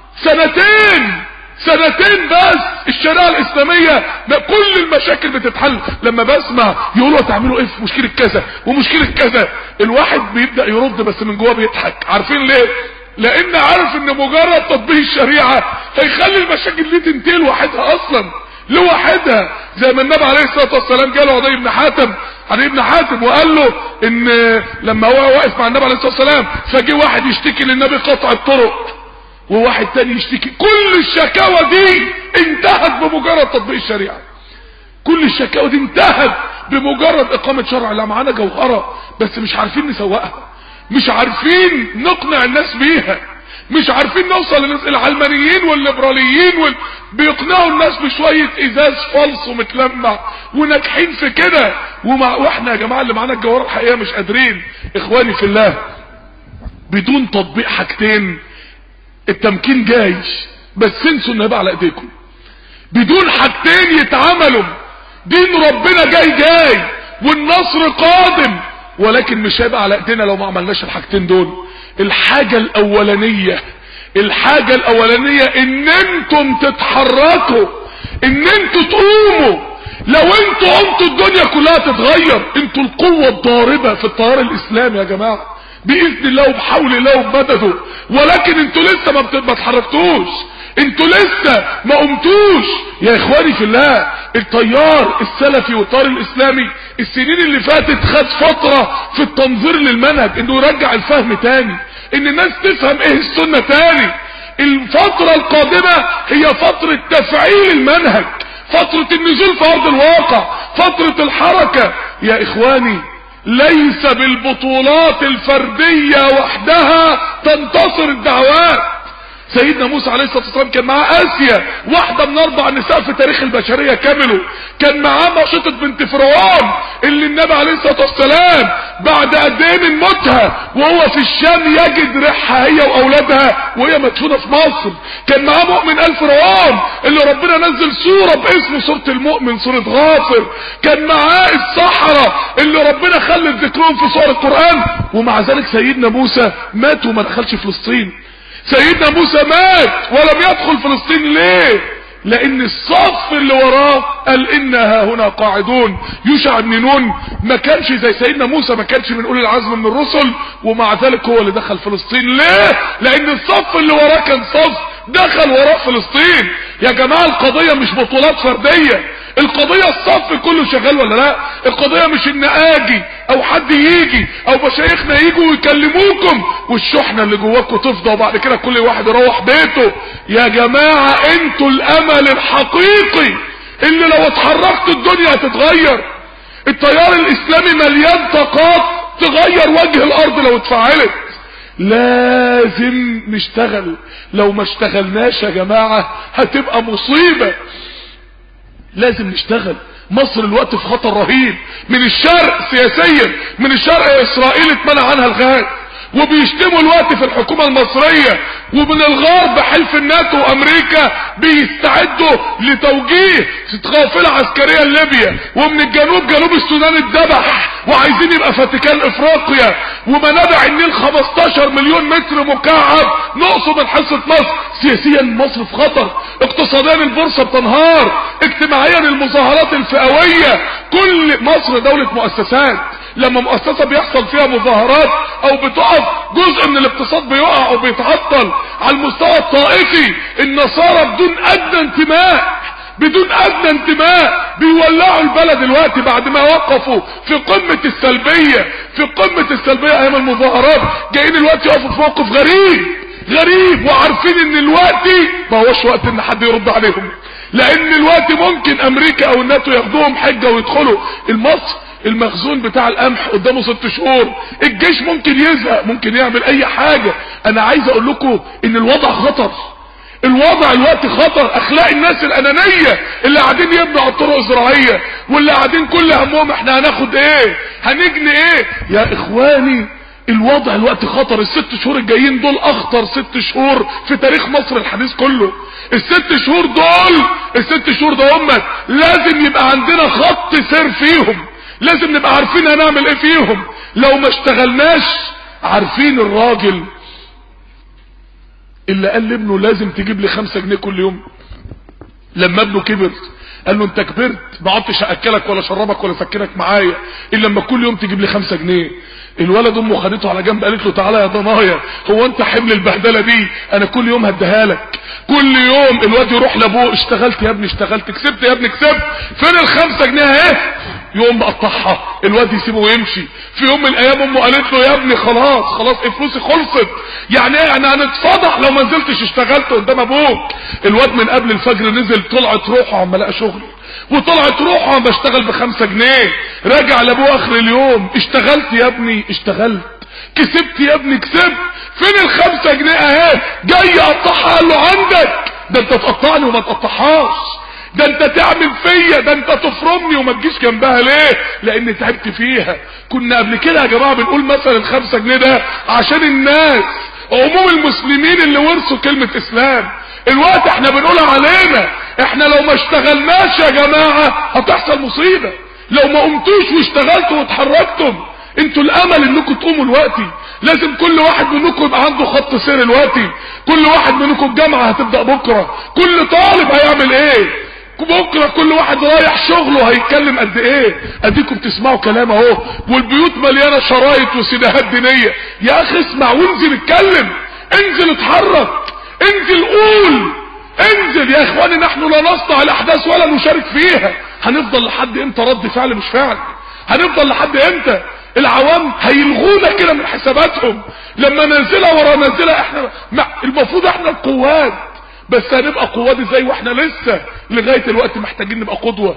سنتين بس. الشريعة الاسلامية كل المشاكل بتتحل. لما بسمع يقولوا تعملوا ايه في مشكلة كذا ومشكلة كذا، الواحد بيبدأ يرد بس من جواه بيضحك. عارفين ليه؟ لان عارف ان مجرد تطبيق الشريعة هيخلي المشاكل دي تنتهي لوحدها اصلا لوحدها. زي ما النبي عليه الصلاة والسلام جاله عدي بن حاتم وقال له ان لما هو واقف مع النبي عليه الصلاة والسلام فجي واحد يشتكي للنبي قطع الطرق وواحد تاني يشتكي. كل الشكاوى دي انتهت بمجرد تطبيق الشريعة. كل الشكاوى دي انتهت بمجرد اقامة شرع. لا معانا جوهرة بس مش عارفين نسوقها، مش عارفين نقنع الناس بيها، مش عارفين نوصل للناس. العلمانيين والليبراليين بيقنعوا الناس بشوية ازاز فلس ومتلمع وناجحين في كده، واحنا يا جماعة اللي معانا الجوهرة الحقيقة مش قادرين. اخواني في الله، بدون تطبيق حاجتين التمكين جاي، بس انسوا انه يبقى على ايديكم. بدون حاجتين يتعملوا دين ربنا جاي والنصر قادم، ولكن مش هيبقى على ايدينا لو ما عملناش الحاجتين دول. الحاجة الاولانية ان انتم تتحركوا، ان انتم تقوموا. لو انتم قمتوا الدنيا كلها تتغير. انتوا القوة الضاربة في التيار الاسلامي يا جماعة باذن الله وبحول الله وبمدده، ولكن انتوا لسه ما اتحركتوش، انتوا لسه ما قمتوش. يا اخواني في الله، التيار السلفي والتيار الاسلامي السنين اللي فاتت خد فترة في التنظير للمنهج، انه يرجع الفهم تاني، ان الناس تفهم ايه السنة تاني. الفترة القادمة هي فترة تفعيل المنهج، فترة النزول في ارض الواقع، فترة الحركة. يا اخواني، ليس بالبطولات الفردية وحدها تنتصر الدعوات. سيدنا موسى عليه الصلاة والسلام كان معاه آسيا، واحدة من 4 نساء في تاريخ البشرية كامله. كان معاه ماشطة بنت فرعون اللي النبي عليه الصلاة والسلام بعد قد ايه من موتها وهو في الشام يجد ريحها هي واولادها وهي مدفونة في مصر. كان معاه مؤمن آل فرعون اللي ربنا نزل سورة باسمه سورة المؤمن، سورة غافر. كان معاه السحرة اللي ربنا خلت ذكرهم في سور القرآن. ومع ذلك سيدنا موسى مات وما دخلش فلسطين. سيدنا موسى مات ولم يدخل فلسطين. ليه؟ لان الصف اللي وراه قال انها هنا قاعدون. يوشع بن نون ما كانش زي سيدنا موسى، ما كانش من اولي العزم من الرسل، ومع ذلك هو اللي دخل فلسطين. ليه؟ لان الصف اللي وراه كان صف دخل وراه فلسطين. يا جماعة القضية مش بطولات فردية، القضية الصف كله شغال ولا لا. القضية مش ان اجي او حد يجي او مشايخنا يجوا ويكلموكم والشحنة اللي جواكم تفضى وبعد كده كل واحد يروح بيته. يا جماعة انتوا الامل الحقيقي اللي لو اتحركت الدنيا هتتغير. التيار الاسلامي مليان طاقات تغير وجه الارض لو اتفعلت. لازم نشتغل، لو ما اشتغلناش يا جماعة هتبقى مصيبة. لازم نشتغل. مصر الوقت في خطر رهيب من الشرق سياسيا، من الشرق اسرائيل اتمنع عنها الغاز، وبيشتموا الوقت في الحكومة المصرية، ومن الغرب حلف الناتو وامريكا بيستعدوا لتوجيه قافلة عسكرية لليبيا، ومن الجنوب جنوب السودان اتذبح وعايزين يبقى فاتيكان افريقيا، ومنابع النيل 15 مليون متر مكعب نقصوا من حصة مصر. سياسيا مصر في خطر، اقتصاديا البورصة بتنهار، اجتماعيا المظاهرات الفئوية. كل مصر دولة مؤسسات، لما مؤسسة بيحصل فيها مظاهرات او بتقف جزء من الاقتصاد بيقع او بيتعطل. على المستوى الطائفي النصارى بدون ادنى انتماء بيولعوا البلد دلوقتي بعد ما وقفوا في قمة السلبية ايام المظاهرات، جايين الوقت يقفوا في موقف غريب وعارفين ان الوقت ما هوش وقت ان حد يرد عليهم، لان الوقت ممكن امريكا او الناتو ياخدوهم حجة ويدخلوا المصر. المخزون بتاع القمح قدامه 6 شهور، الجيش ممكن يزهق، ممكن يعمل اي حاجة. انا عايز اقول لكم ان الوضع خطر، الوقت خطر. اخلاق الناس الانانية اللي قاعدين يبنوا على الطرق الزراعية، واللي قاعدين كل همهم احنا هناخد ايه، هنجني ايه. يا اخواني الوقت خطر. ال6 شهور الجايين دول اخطر 6 شهور في تاريخ مصر الحديث كله. ال6 شهور دول هم لازم يبقى عندنا خط سير فيهم، لازم نبقى عارفين هنعمل ايه فيهم. لو ما اشتغلناش، عارفين الراجل اللي قال لابنه لازم تجيب لي 5 جنيه كل يوم، لما ابنه كبر قال له انت كبرت، ما عدتش هاكلك ولا شربك ولا سكنك معايا الا لما كل يوم تجيب لي 5 جنيه. الولد امه خدته على جنب قالت له تعالى يا ضنايا، هو انت حمل البهدله دي؟ انا كل يوم هديها لك. كل يوم الواد يروح لابوه، اشتغلت يا ابني اشتغلت، كسبت يا ابني كسبت، فين ال5 جنيه اهي؟ يقوم مقطعها، الواد يسيبه ويمشي. في يوم من الايام امه قالت له يا ابني خلاص فلوسي خلصت، يعني ايه؟ يعني هنتفضح لو ما نزلتش اشتغلت قدام ابوك. الواد من قبل الفجر نزل، طلعت روحه عم لقى شغل، وطلعت روحه عم بشتغل ب5 جنيه. راجع لابوه اخر اليوم، اشتغلت يا ابني اشتغلت، كسبت يا ابني كسبت، فين ال5 جنيه اهي؟ جاي اقطعها. قال له عندك، ده انت تقطعني وما تقطعهاش، ده انت تعمل فيا، ده انت تفرمني وما تجيش جنبها ليه؟ لان تعبت فيها. كنا قبل كده يا جماعه بنقول مثلا ال5 جنيه ده عشان الناس عموم المسلمين اللي ورثوا كلمه اسلام. الوقت احنا بنقول علينا، احنا لو ما اشتغلناش يا جماعه هتحصل مصيبه. لو ما قمتوش واشتغلتوا واتحركتم، انتوا الامل انكم تقوموا الوقتي. لازم كل واحد منكم يبقى عنده خط سير الوقتي. كل واحد منكم الجامعه هتبدا بكره، كل طالب هيعمل ايه بكره، كل واحد رايح شغله هيتكلم قد ايه. اديكم بتسمعوا كلام اهو، والبيوت مليانه شرايط وسيديهات دينيه. يا اخي اسمع وانزل اتكلم، انزل اتحرك، انزل قول، انزل يا اخواني. نحن لا نصنع الاحداث ولا نشارك فيها. هنفضل لحد امتى رد فعل مش فعل؟ هنفضل لحد امتى؟ العوام هيلغونا كده من حساباتهم لما ننزلها ورا ننزلها. احنا المفروض احنا القوات، بس هنبقى قوات ازاي واحنا لسه لغايه الوقت محتاجين نبقى قدوه.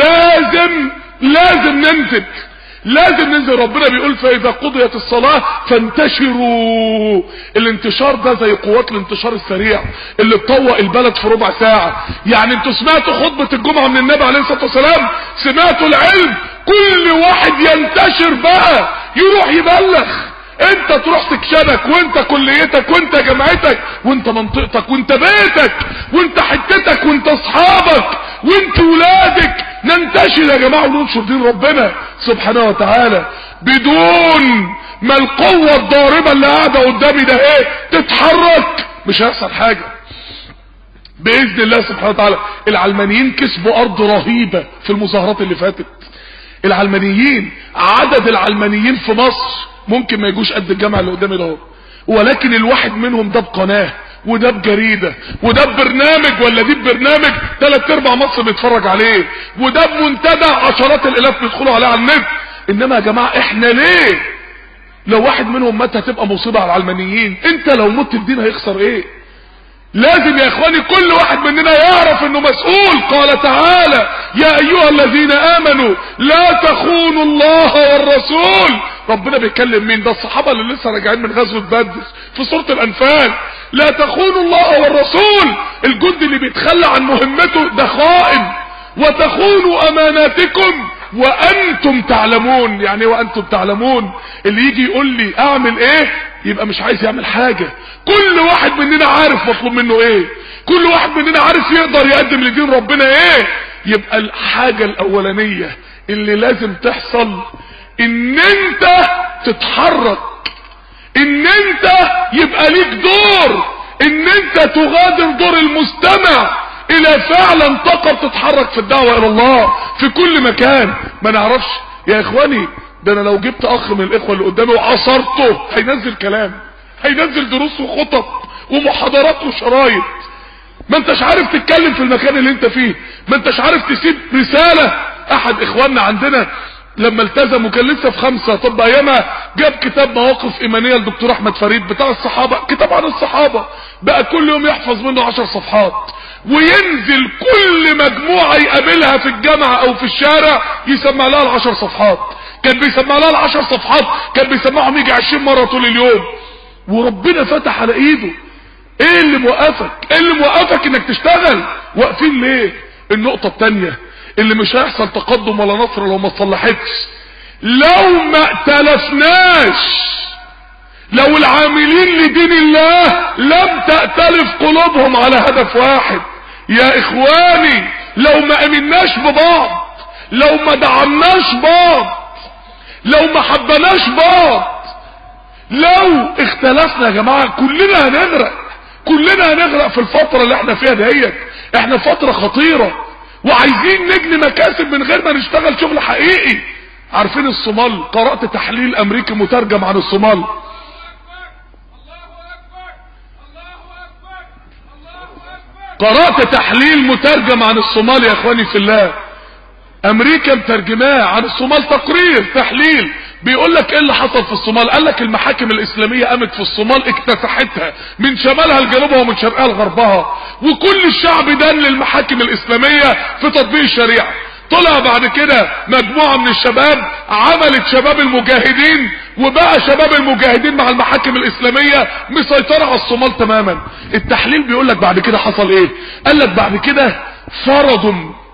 لازم ننزل. ربنا بيقول فاذا قضيت الصلاه فانتشروا. الانتشار ده زي قوات الانتشار السريع اللي تطوق البلد في ربع ساعه. يعني انتوا سمعتوا خطبه الجمعه من النبي عليه الصلاه والسلام، سمعتوا العلم، كل واحد ينتشر بقى، يروح يبلغ. انت تروح سكشنك، وانت كليتك، وانت جامعتك، وانت منطقتك، وانت بيتك، وانت حتتك، وانت اصحابك، وانت ولادك. ننتشر يا جماعة وننشر دين ربنا سبحانه وتعالى. بدون ما القوة الضاربة اللي قاعدة قدامي ده ايه تتحرك، مش هيحصل حاجة بإذن الله سبحانه وتعالى. العلمانيين كسبوا أرض رهيبة في المظاهرات اللي فاتت. العلمانيين، عدد العلمانيين في مصر ممكن ما يجوش قد الجامعة اللي قدامي ده، ولكن الواحد منهم ده بقناة، وده بجريدة، وده ببرنامج، ولا دي ببرنامج 3/4 مصر بيتفرج عليه، وده بمنتدى 10,000 الالاف بيدخلوا عليه على النت. انما يا جماعة احنا ليه لو واحد منهم مات هتبقى مصيبة على العلمانيين؟ انت لو مت الدين هيخسر ايه؟ لازم يا اخواني كل واحد مننا يعرف انه مسؤول. قال تعالى يا ايها الذين امنوا لا تخونوا الله والرسول. ربنا بيتكلم مين؟ ده الصحابة اللي لسه راجعين من غزوة بدر في سورة الانفال. لا تخونوا الله والرسول، الجند اللي بيتخلى عن مهمته ده خائن. وتخونوا اماناتكم وانتم تعلمون. يعني وانتم تعلمون، اللي يجي يقول لي اعمل ايه يبقى مش عايز يعمل حاجة. كل واحد مننا عارف مطلوب منه ايه، كل واحد مننا عارف يقدر يقدم لدين ربنا ايه. يبقى الحاجة الاولانية اللي لازم تحصل ان انت تتحرك، ان انت يبقى ليك دور، ان انت تغادر دور المستمع الى فعلا طاقة تتحرك في الدعوة الى الله في كل مكان. ما نعرفش يا اخواني، ده انا لو جبت اخ من الاخوة اللي قدامي وعصرته هينزل كلام، هينزل دروس وخطب ومحاضرات وشرايط. ما انتش عارف تتكلم في المكان اللي انت فيه، ما انتش عارف تسيب رسالة. احد اخواننا عندنا لما التزم وكان لسه في 5 طب ايامها جاب كتاب مواقف ايمانية للدكتور احمد فريد بتاع الصحابة، كتاب عن الصحابة، بقى كل يوم يحفظ منه 10 صفحات، وينزل كل مجموعة يقابلها في الجامعة او في الشارع يسمع لها ال10 صفحات. كان بيسمع لها ال10 صفحات، كان بيسمعهم يجي 20 مرة طول اليوم، وربنا فتح على ايده. ايه اللي موقفك؟ ايه اللي موقفك انك تشتغل؟ واقفين ليه؟ النقطة التانية اللي مش هيحصل تقدم ولا نصر لو ما تصلحتش، لو ما ائتلفناش، لو العاملين لدين الله لم تأتلف قلوبهم على هدف واحد. يا اخواني لو ما امناش ببعض، لو ما دعمناش بعض، لو ما حبناش بعض، لو اختلفنا يا جماعة كلنا هنغرق، كلنا هنغرق في الفترة اللي احنا فيها دهيت. احنا فترة خطيرة وعايزين نجني مكاسب من غير ما نشتغل شغل حقيقي. عارفين الصومال؟ قرأت تحليل امريكي مترجم عن الصومال. قرأت تحليل مترجم عن الصومال يا اخواني في الله، امريكا مترجماه عن الصومال، تقرير تحليل بيقول لك ايه اللي حصل في الصومال. قال لك المحاكم الاسلامية قامت في الصومال اكتسحتها من شمالها لجنوبها ومن شرقها لغربها، وكل الشعب دان للمحاكم الاسلامية في تطبيق الشريعة. طلع بعد كده مجموعة من الشباب عملت شباب المجاهدين، وبقى شباب المجاهدين مع المحاكم الاسلامية مسيطرة على الصومال تماما. التحليل بيقول لك بعد كده حصل ايه؟ قال لك بعد كده فرضوا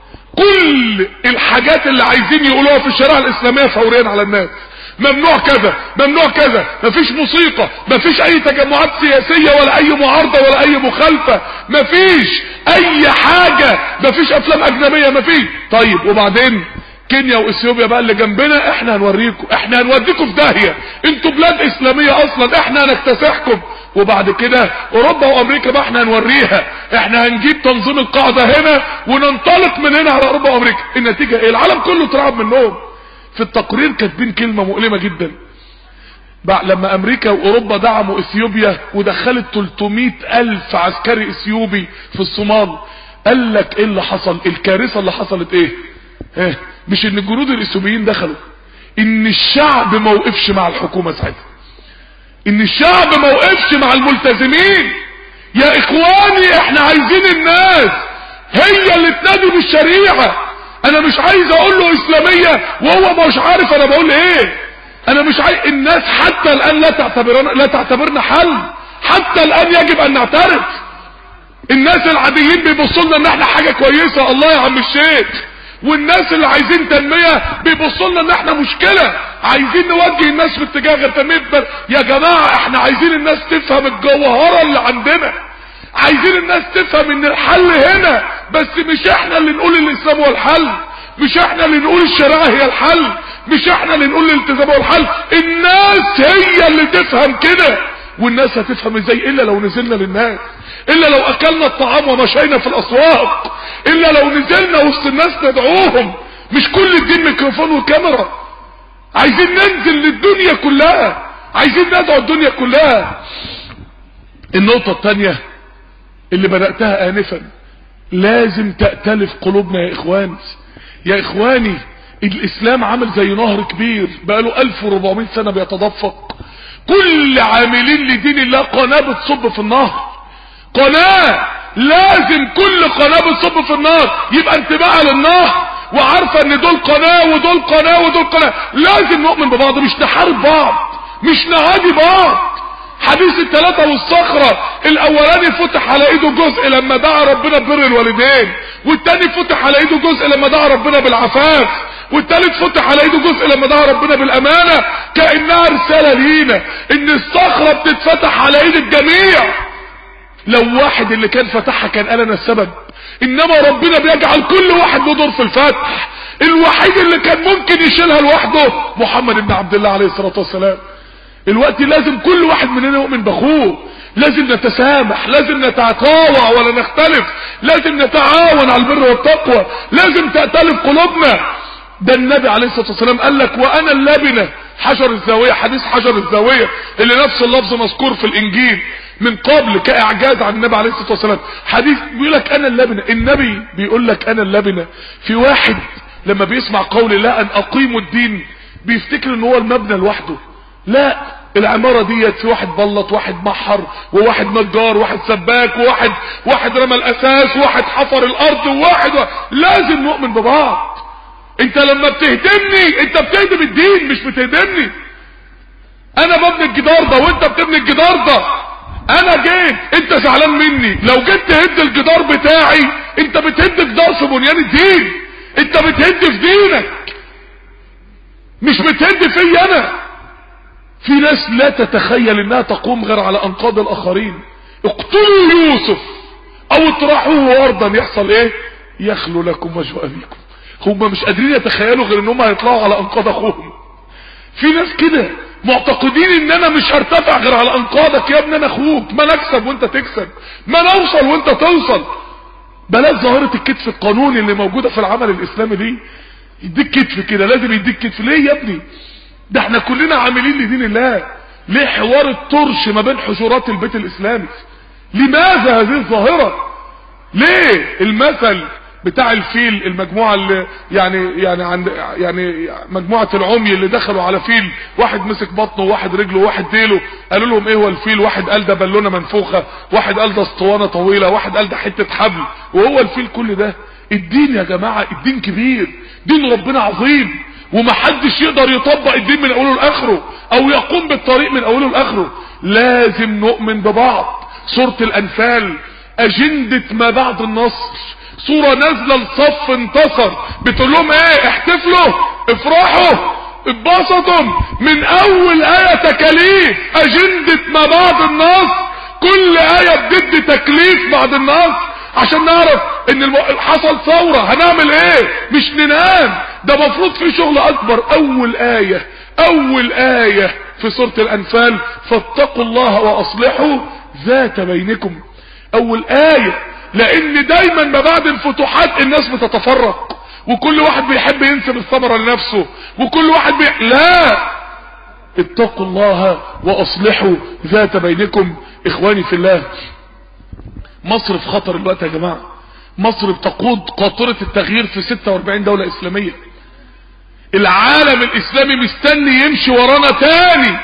كل الحاجات اللي عايزين يقولوها في الشريعة الاسلامية فوريا على الناس. ممنوع كذا، ممنوع كذا، مفيش موسيقى، مفيش اي تجمعات سياسية ولا اي معارضة ولا اي مخالفة، مفيش اي حاجة، مفيش افلام اجنبية، مفيش. طيب وبعدين كينيا واثيوبيا بقى اللي جنبنا، احنا هنوريكم، احنا هنوديكم في داهية، انتوا بلاد اسلامية اصلا، احنا هنكتسحكم. وبعد كده اوروبا وامريكا بقى احنا هنوريها، احنا هنجيب تنظيم القاعدة هنا وننطلق من هنا على اوروبا وامريكا. النتيجة ايه؟ العالم كله اترعب منهم. في التقرير كاتبين كلمة مؤلمة جدا، لما امريكا واوروبا دعموا اثيوبيا ودخلت 300,000 عسكري اثيوبي في الصومال، قال لك ايه اللي حصل؟ الكارثة اللي حصلت ايه؟ مش ان الجنود الاثيوبيين دخلوا، ان الشعب ما وقفش مع الحكومة ساعتها، ان الشعب ما وقفش مع الملتزمين. يا اخواني احنا عايزين الناس هي اللي تنادي بالشريعة. انا مش عايز اقول له اسلامية وهو مش عارف انا بقول ايه. انا مش عايز الناس حتى الان لا تعتبرنا حل، حتى الان يجب ان نعترف. الناس العاديين بيبصوا لنا ان احنا حاجة كويسة، الله يا عم الشيخ، والناس اللي عايزين تنمية بيبصوا لنا ان احنا مشكلة، عايزين نوجه الناس في اتجاه غير تنمية. يا جماعة احنا عايزين الناس تفهم الجوهرة اللي عندنا، عايزين الناس تفهم ان الحل هنا، بس مش احنا اللي نقول الاسلام هو الحل، مش احنا اللي نقول الشريعة هي الحل، مش احنا اللي نقول الالتزام هو الحل. الناس هي اللي تفهم كده. والناس هتفهم ازاي؟ الا لو نزلنا للناس، الا لو اكلنا الطعام ومشينا في الاسواق، الا لو نزلنا وسط الناس ندعوهم. مش كل الدين ميكروفون وكاميرا، عايزين ننزل للدنيا كلها، عايزين ندعو الدنيا كلها. النقطة الثانية اللي بدأتها آنفا، لازم تأتلف قلوبنا يا إخواني. يا إخواني الإسلام عامل زي نهر كبير بقاله 1400 سنة بيتدفق، كل عاملين لدين الله قناة بتصب في النهر، قناة، لازم كل قناة بتصب في النهر يبقى انتباه للنهر، وعارفة ان دول قناة ودول قناة ودول قناة. لازم نؤمن ببعض، مش نحارب بعض، مش نعادي بعض. حديث الثلاثة والصخرة، الاولاني فتح على ايده جزء لما دعا ربنا ببر الوالدين، والتاني فتح على ايده جزء لما دعا ربنا بالعفاف. والتالت فتح على ايده جزء لما دعا ربنا بالامانة، كأنها رسالة لينا ان الصخرة بتتفتح على ايد الجميع. لو واحد اللي كان فتحها كان قال انا السبب، انما ربنا بيجعل كل واحد له دور في الفتح. الوحيد اللي كان ممكن يشيلها لوحده محمد بن عبد الله عليه الصلاة والسلام. الوقت لازم كل واحد مننا يؤمن باخوه، لازم نتسامح، لازم نتعاطى ولا نختلف، لازم نتعاون على البر والتقوى، لازم تأتلف قلوبنا. ده النبي عليه الصلاة والسلام قال لك وانا اللبنة حجر الزاوية، حديث حجر الزاوية اللي نفس اللفظ مذكور في الانجيل من قبل كاعجاز عن النبي عليه الصلاة والسلام. حديث بيقول لك انا اللبنة، النبي بيقول لك انا اللبنة. في واحد لما بيسمع قول الله ان اقيموا الدين بيفتكر ان هو المبنى لوحده. لا، العمارة ديت في واحد بلط، واحد محر، وواحد نجار، واحد سباك، واحد رمى الاساس، واحد حفر الارض، لازم نؤمن ببعض. انت لما بتهدمني انت بتهدم الدين مش بتهدمني. انا ببني الجدار ده وانت بتبني الجدار ده. انا جيت انت زعلان مني، لو جيت تهد الجدار بتاعي انت بتهد جدار في بنيان الدين، انت بتهد في دينك مش بتهد في انا. في ناس لا تتخيل انها تقوم غير على انقاض الاخرين. اقتلوا يوسف او اطرحوه ارضا يحصل ايه؟ يخلو لكم وجه ابيكم. هم مش قادرين يتخيلوا غير ان هم هيطلعوا على انقاض اخوهم. في ناس كده معتقدين ان انا مش هرتفع غير على انقاضك. يا ابني انا اخوك، ما نكسب وانت تكسب، ما نوصل وانت توصل. بلاش ظاهرة الكتف القانوني اللي موجودة في العمل الاسلامي دي. يديك كتف كده، لازم يديك كتف. ليه يا ابني؟ ده احنا كلنا عاملين لدين الله. ليه حوار الطرش ما بين حجرات البيت الاسلامي؟ لماذا هذه الظاهرة؟ ليه المثل بتاع الفيل، المجموعة اللي يعني مجموعة العمي اللي دخلوا على فيل، واحد مسك بطنه وواحد رجله وواحد ديله، قالوا لهم ايه هو الفيل؟ واحد قال ده بالونة منفوخة، واحد قال ده اسطوانة طويلة، واحد قال ده حتة حبل. وهو الفيل كل ده؟ الدين يا جماعة الدين كبير، دين ربنا عظيم، ومحدش يقدر يطبق الدين من اوله لاخره او يقوم بالطريق من اوله لاخره. لازم نؤمن ببعض. سورة الانفال اجندة ما بعد النصر، صورة نازلة الصف انتصر، بتقول لهم ايه؟ احتفلوا، افرحوا، اتبسطوا. من اول آية تكاليف، اجندة ما بعد النصر، كل آية بتدي تكليف بعد النصر عشان نعرف ان حصل ثورة. هنعمل ايه؟ مش ننام، ده مفروض في شغل اكبر. اول آية في سورة الانفال فاتقوا الله واصلحوا ذات بينكم. اول آية، لان دايما ما بعد الفتوحات الناس بتتفرق، وكل واحد بيحب ينسب الثمرة لنفسه، وكل واحد لا، اتقوا الله واصلحوا ذات بينكم. اخواني في الله، مصر في خطر الوقت يا جماعة. مصر بتقود قاطرة التغيير في 46 دولة اسلامية. العالم الاسلامي مستني يمشي ورانا تاني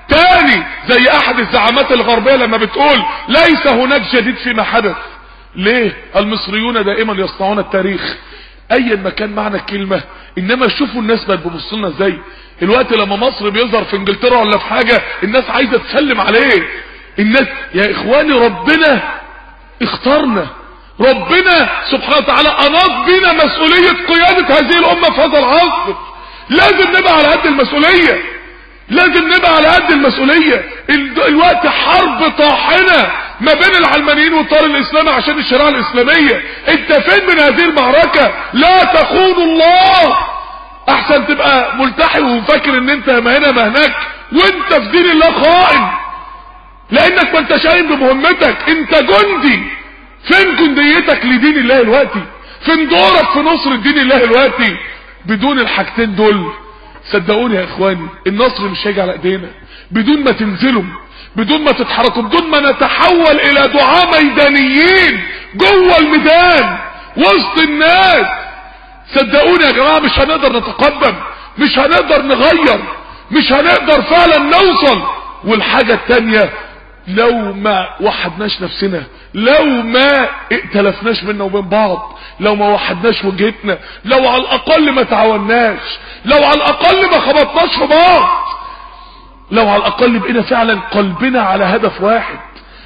زي احد الزعامات الغربية لما بتقول ليس هناك جديد فيما حدث. ليه؟ المصريون دائما يصنعون التاريخ ايا ما كان معنى الكلمة. انما شوفوا الناس بقت بتبص لنا ازاي. الوقت لما مصر بيظهر في انجلترا ولا في حاجة الناس عايزة تسلم عليه. الناس يا اخواني ربنا اختارنا، ربنا سبحانه وتعالى اناط بنا مسؤولية قيادة هذه الامة في هذا العصر. لازم نبقى على قد المسؤولية، لازم نبقى على قد المسؤولية. الوقت حرب طاحنة ما بين العلمانيين والطار الاسلامي عشان الشريعة الاسلامية. انت فين من هذه المعركة؟ لا تخونوا الله. احسن تبقى ملتحي وفاكر ان انت ما هنا ما هناك وانت في دين الله خائن، لانك ما انتش قايم بمهمتك. انت جندي. فين جنديتك لدين الله الوقتي؟ فين دورك في نصر دين الله الوقتي؟ بدون الحاجتين دول صدقوني يا اخواني النصر مش هيجي على ايدينا. بدون ما تنزلوا، بدون ما تتحركوا، بدون ما نتحول الى دعاة ميدانيين جوه الميدان وسط الناس، صدقوني يا جماعة مش هنقدر نتقدم، مش هنقدر نغير، مش هنقدر فعلا نوصل. والحاجة التانية، لو ما وحدناش نفسنا، لو ما ائتلفناش بينا وبين بعض، لو ما وحدناش وجهتنا، لو على الاقل ما تعاوناش، لو على الاقل ما خبطناش في بعض، لو على الاقل بقينا فعلا قلبنا على هدف واحد،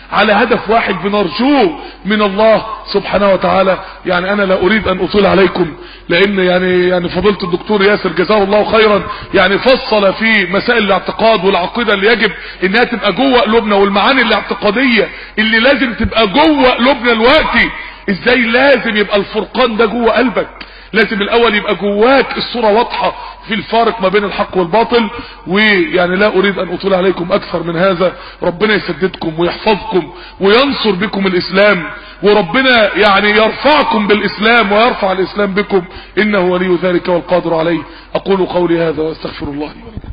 على هدف واحد بنرجوه من الله سبحانه وتعالى. يعني انا لا اريد ان اطيل عليكم، لان يعني فضيلة الدكتور ياسر جزاه الله خيرا يعني فصل في مسائل الاعتقاد والعقيدة اللي يجب انها تبقى جوه قلوبنا، والمعاني الاعتقادية اللي لازم تبقى جوه قلوبنا دلوقتي. ازاي لازم يبقى الفرقان ده جوه قلبك، لازم الاول يبقى جواك الصورة واضحة في الفارق ما بين الحق والباطل. ويعني لا اريد ان اطول عليكم اكثر من هذا. ربنا يسددكم ويحفظكم وينصر بكم الاسلام، وربنا يعني يرفعكم بالاسلام ويرفع الاسلام بكم، انه ولي ذلك والقادر عليه. اقول قولي هذا واستغفر الله لي ولكم.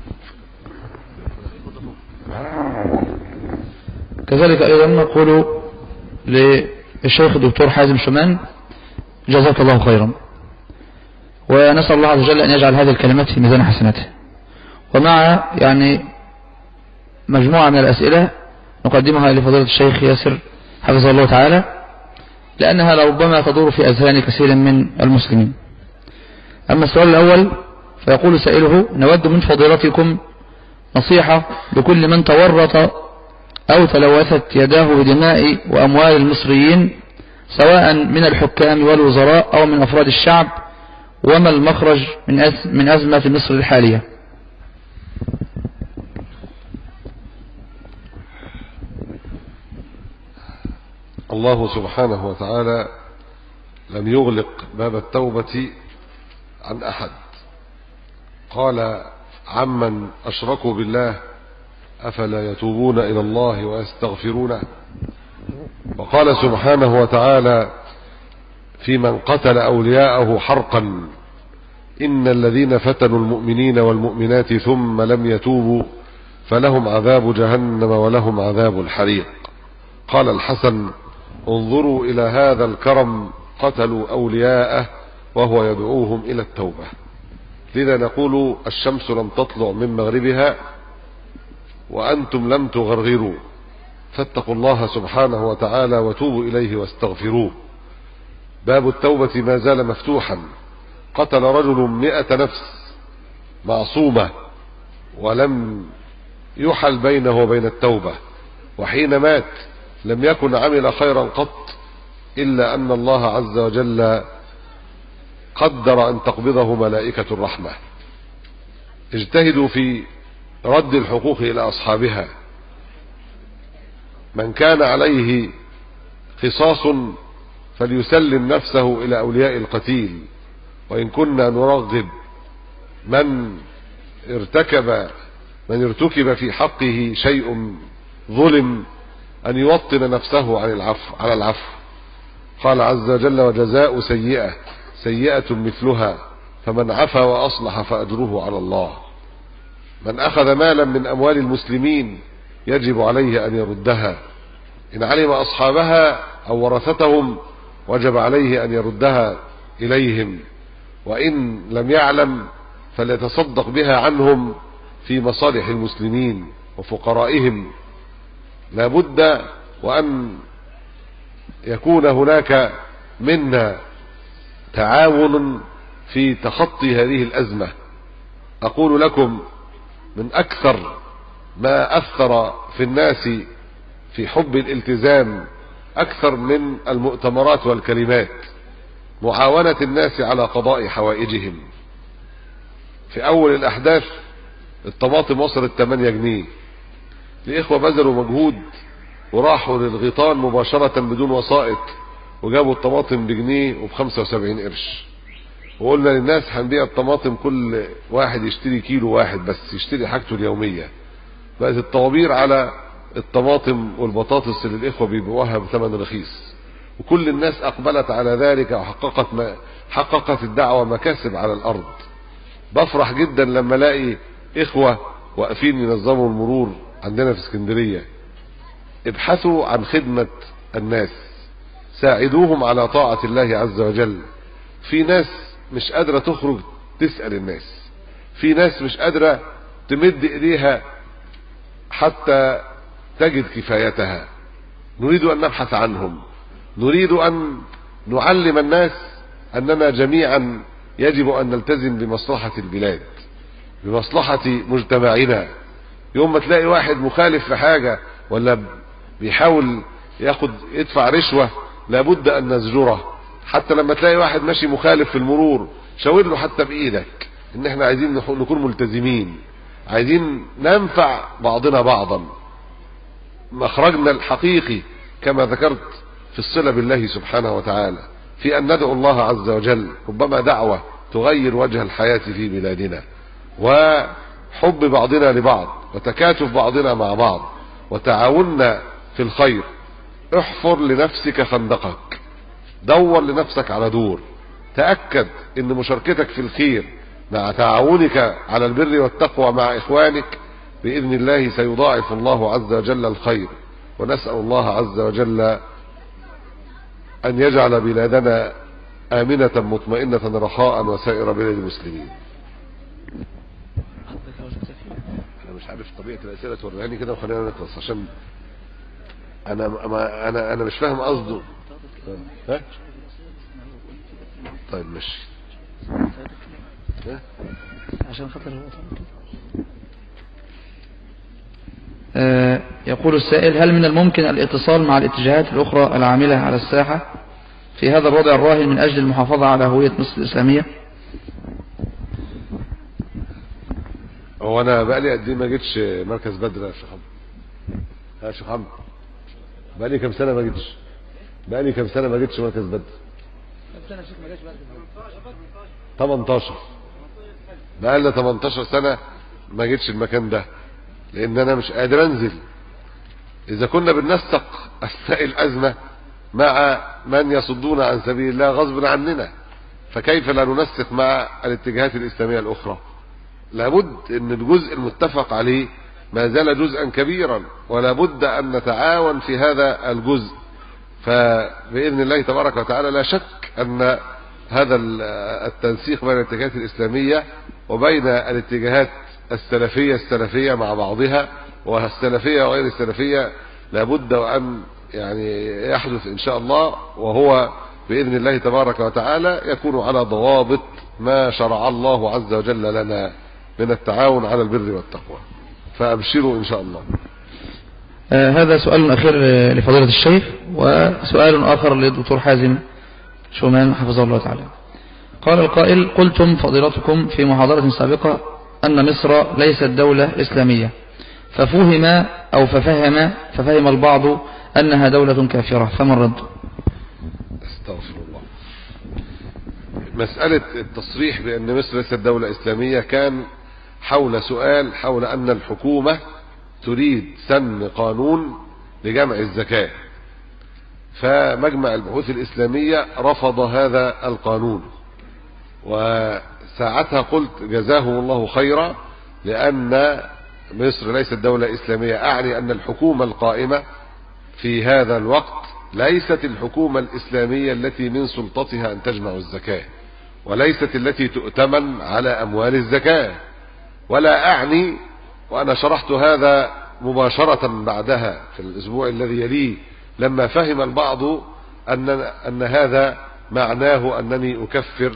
كذلك ايضا نقول للشيخ الدكتور حازم شمان جزاك الله خيرا، ونسأل الله عز وجل أن يجعل هذه الكلمات في ميزان حسناته. ومع يعني مجموعة من الأسئلة نقدمها لفضيلة الشيخ ياسر حفظه الله تعالى، لأنها لربما تدور في أذهان كثير من المسلمين. أما السؤال الأول فيقول سائله: نود من فضيلتكم نصيحة لكل من تورط أو تلوثت يداه بدماء وأموال المصريين، سواء من الحكام والوزراء أو من أفراد الشعب، وما المخرج من أزمة مصر الحالية؟ الله سبحانه وتعالى لم يغلق باب التوبة عن أحد. قال: عمن أشركوا بالله أفلا يتوبون إلى الله ويستغفرونه. وقال سبحانه وتعالى في من قتل أولياءه حرقا: إن الذين فتنوا المؤمنين والمؤمنات ثم لم يتوبوا فلهم عذاب جهنم ولهم عذاب الحريق. قال الحسن: انظروا إلى هذا الكرم، قتلوا أولياءه وهو يدعوهم إلى التوبة. لذا نقول: الشمس لم تطلع من مغربها وأنتم لم تغرغروا، فاتقوا الله سبحانه وتعالى وتوبوا إليه واستغفروه. باب التوبة ما زال مفتوحا. قتل رجل 100 نفس معصومة ولم يحل بينه وبين التوبة، وحين مات لم يكن عمل خيرا قط، إلا أن الله عز وجل قدر أن تقبضه ملائكة الرحمة. اجتهدوا في رد الحقوق إلى أصحابها. من كان عليه قصاص فليسلم نفسه إلى أولياء القتيل، وإن كنا نرغب من ارتكب في حقه شيء ظلم أن يوطن نفسه على العفو. قال عز وجل: وجزاء سيئة سيئة مثلها فمن عفا وأصلح فأجره على الله. من أخذ مالا من أموال المسلمين يجب عليه أن يردها، إن علم أصحابها أو ورثتهم وجب عليه أن يردها إليهم، وإن لم يعلم فليتصدق بها عنهم في مصالح المسلمين وفقرائهم. لا بد وأن يكون هناك منا تعاون في تخطي هذه الأزمة. أقول لكم: من أكثر ما أثر في الناس في حب الالتزام أكثر من المؤتمرات والكلمات معاونة الناس على قضاء حوائجهم. في أول الأحداث الطماطم وصلت 8 جنيه، الإخوة بذلوا مجهود وراحوا للغيطان مباشرة بدون وسائط وجابوا الطماطم بجنيه وب75 قرش، وقلنا للناس هنبيع الطماطم كل واحد يشتري كيلو واحد بس يشتري حاجته اليومية. بقت الطوابير على الطماطم والبطاطس اللي الإخوة بيبيعوها بثمن رخيص، وكل الناس أقبلت على ذلك وحققت الدعوة مكاسب على الأرض. بفرح جدا لما الاقي إخوة واقفين ينظموا المرور عندنا في اسكندرية. ابحثوا عن خدمة الناس، ساعدوهم على طاعة الله عز وجل. في ناس مش قادرة تخرج تسأل الناس، في ناس مش قادرة تمد إيديها حتى تجد كفايتها. نريد أن نبحث عنهم، نريد أن نعلم الناس أننا جميعا يجب أن نلتزم بمصلحة البلاد، بمصلحة مجتمعنا. يوم ما تلاقي واحد مخالف في حاجة ولا بيحاول يدفع رشوة لابد ان نزجره. حتى لما تلاقي واحد ماشي مخالف في المرور شاور له حتى بايدك ان احنا عايزين نكون ملتزمين، عايزين ننفع بعضنا بعضا. مخرجنا الحقيقي كما ذكرت في الصلة بالله سبحانه وتعالى في ان ندعو الله عز وجل، ربما دعوة تغير وجه الحياة في بلادنا، وحب بعضنا لبعض، وتكاتف بعضنا مع بعض، وتعاوننا في الخير. احفر لنفسك خندقك، دور لنفسك على دور، تأكد ان مشاركتك في الخير مع تعاونك على البر والتقوى مع اخوانك بإذن الله سيضاعف الله عز وجل الخير. ونسأل الله عز وجل أن يجعل بلادنا آمنة مطمئنة رخاء وسائر بلاد المسلمين. أنا مش عارف طبيعة الأسئلة توريهاني كده وخلينا نخلص، عشان أنا مش فاهم قصده. ها؟ طيب ماشي. عشان خاطر يقول السائل: هل من الممكن الاتصال مع الاتجاهات الأخرى العاملة على الساحة في هذا الوضع الراهن من أجل المحافظة على هوية مصر الإسلامية؟ هو أنا بقالي قد ايه ما جيتش مركز بدر يا شيخ حمد؟ يا شيخ حمد بقالي كم سنة ما جيتش؟ بقالي كم سنة ما جيتش مركز بدر؟ 18. بقالنا 18 سنة ما جيتش المكان ده، لان انا مش قادر انزل. اذا كنا بننسق اثناء الازمة مع من يصدون عن سبيل الله غصب عننا، فكيف لا ننسق مع الاتجاهات الاسلامية الاخرى؟ لابد ان الجزء المتفق عليه ما زال جزءا كبيرا، ولا بد ان نتعاون في هذا الجزء. فبإذن الله تبارك وتعالى لا شك ان هذا التنسيق بين الاتجاهات الاسلامية وبين الاتجاهات السلفية مع بعضها، والسلفية وغير السلفية لابد أن يعني يحدث إن شاء الله، وهو بإذن الله تبارك وتعالى يكون على ضوابط ما شرع الله عز وجل لنا من التعاون على البر والتقوى. فأبشروا إن شاء الله. هذا سؤال أخير لفضيلة الشيخ، وسؤال آخر للدكتور حازم شومان حفظه الله تعالى. قال القائل: قلتم فضيلتكم في محاضرة سابقة أن مصر ليست دولة إسلامية، ففهم البعض أنها دولة كافرة، فما الرد؟ استغفر الله. مسألة التصريح بأن مصر ليست دولة إسلامية كان حول سؤال حول أن الحكومة تريد سن قانون لجمع الزكاة، فمجمع البحوث الإسلامية رفض هذا القانون، وساعتها قلت جزاهم الله خيرا، لأن مصر ليست دولة إسلامية أعني أن الحكومة القائمة في هذا الوقت ليست الحكومة الإسلامية التي من سلطتها أن تجمع الزكاة، وليست التي تؤتمن على أموال الزكاة. ولا أعني، وأنا شرحت هذا مباشرة بعدها في الأسبوع الذي يليه، لما فهم البعض أن هذا معناه أنني أكفر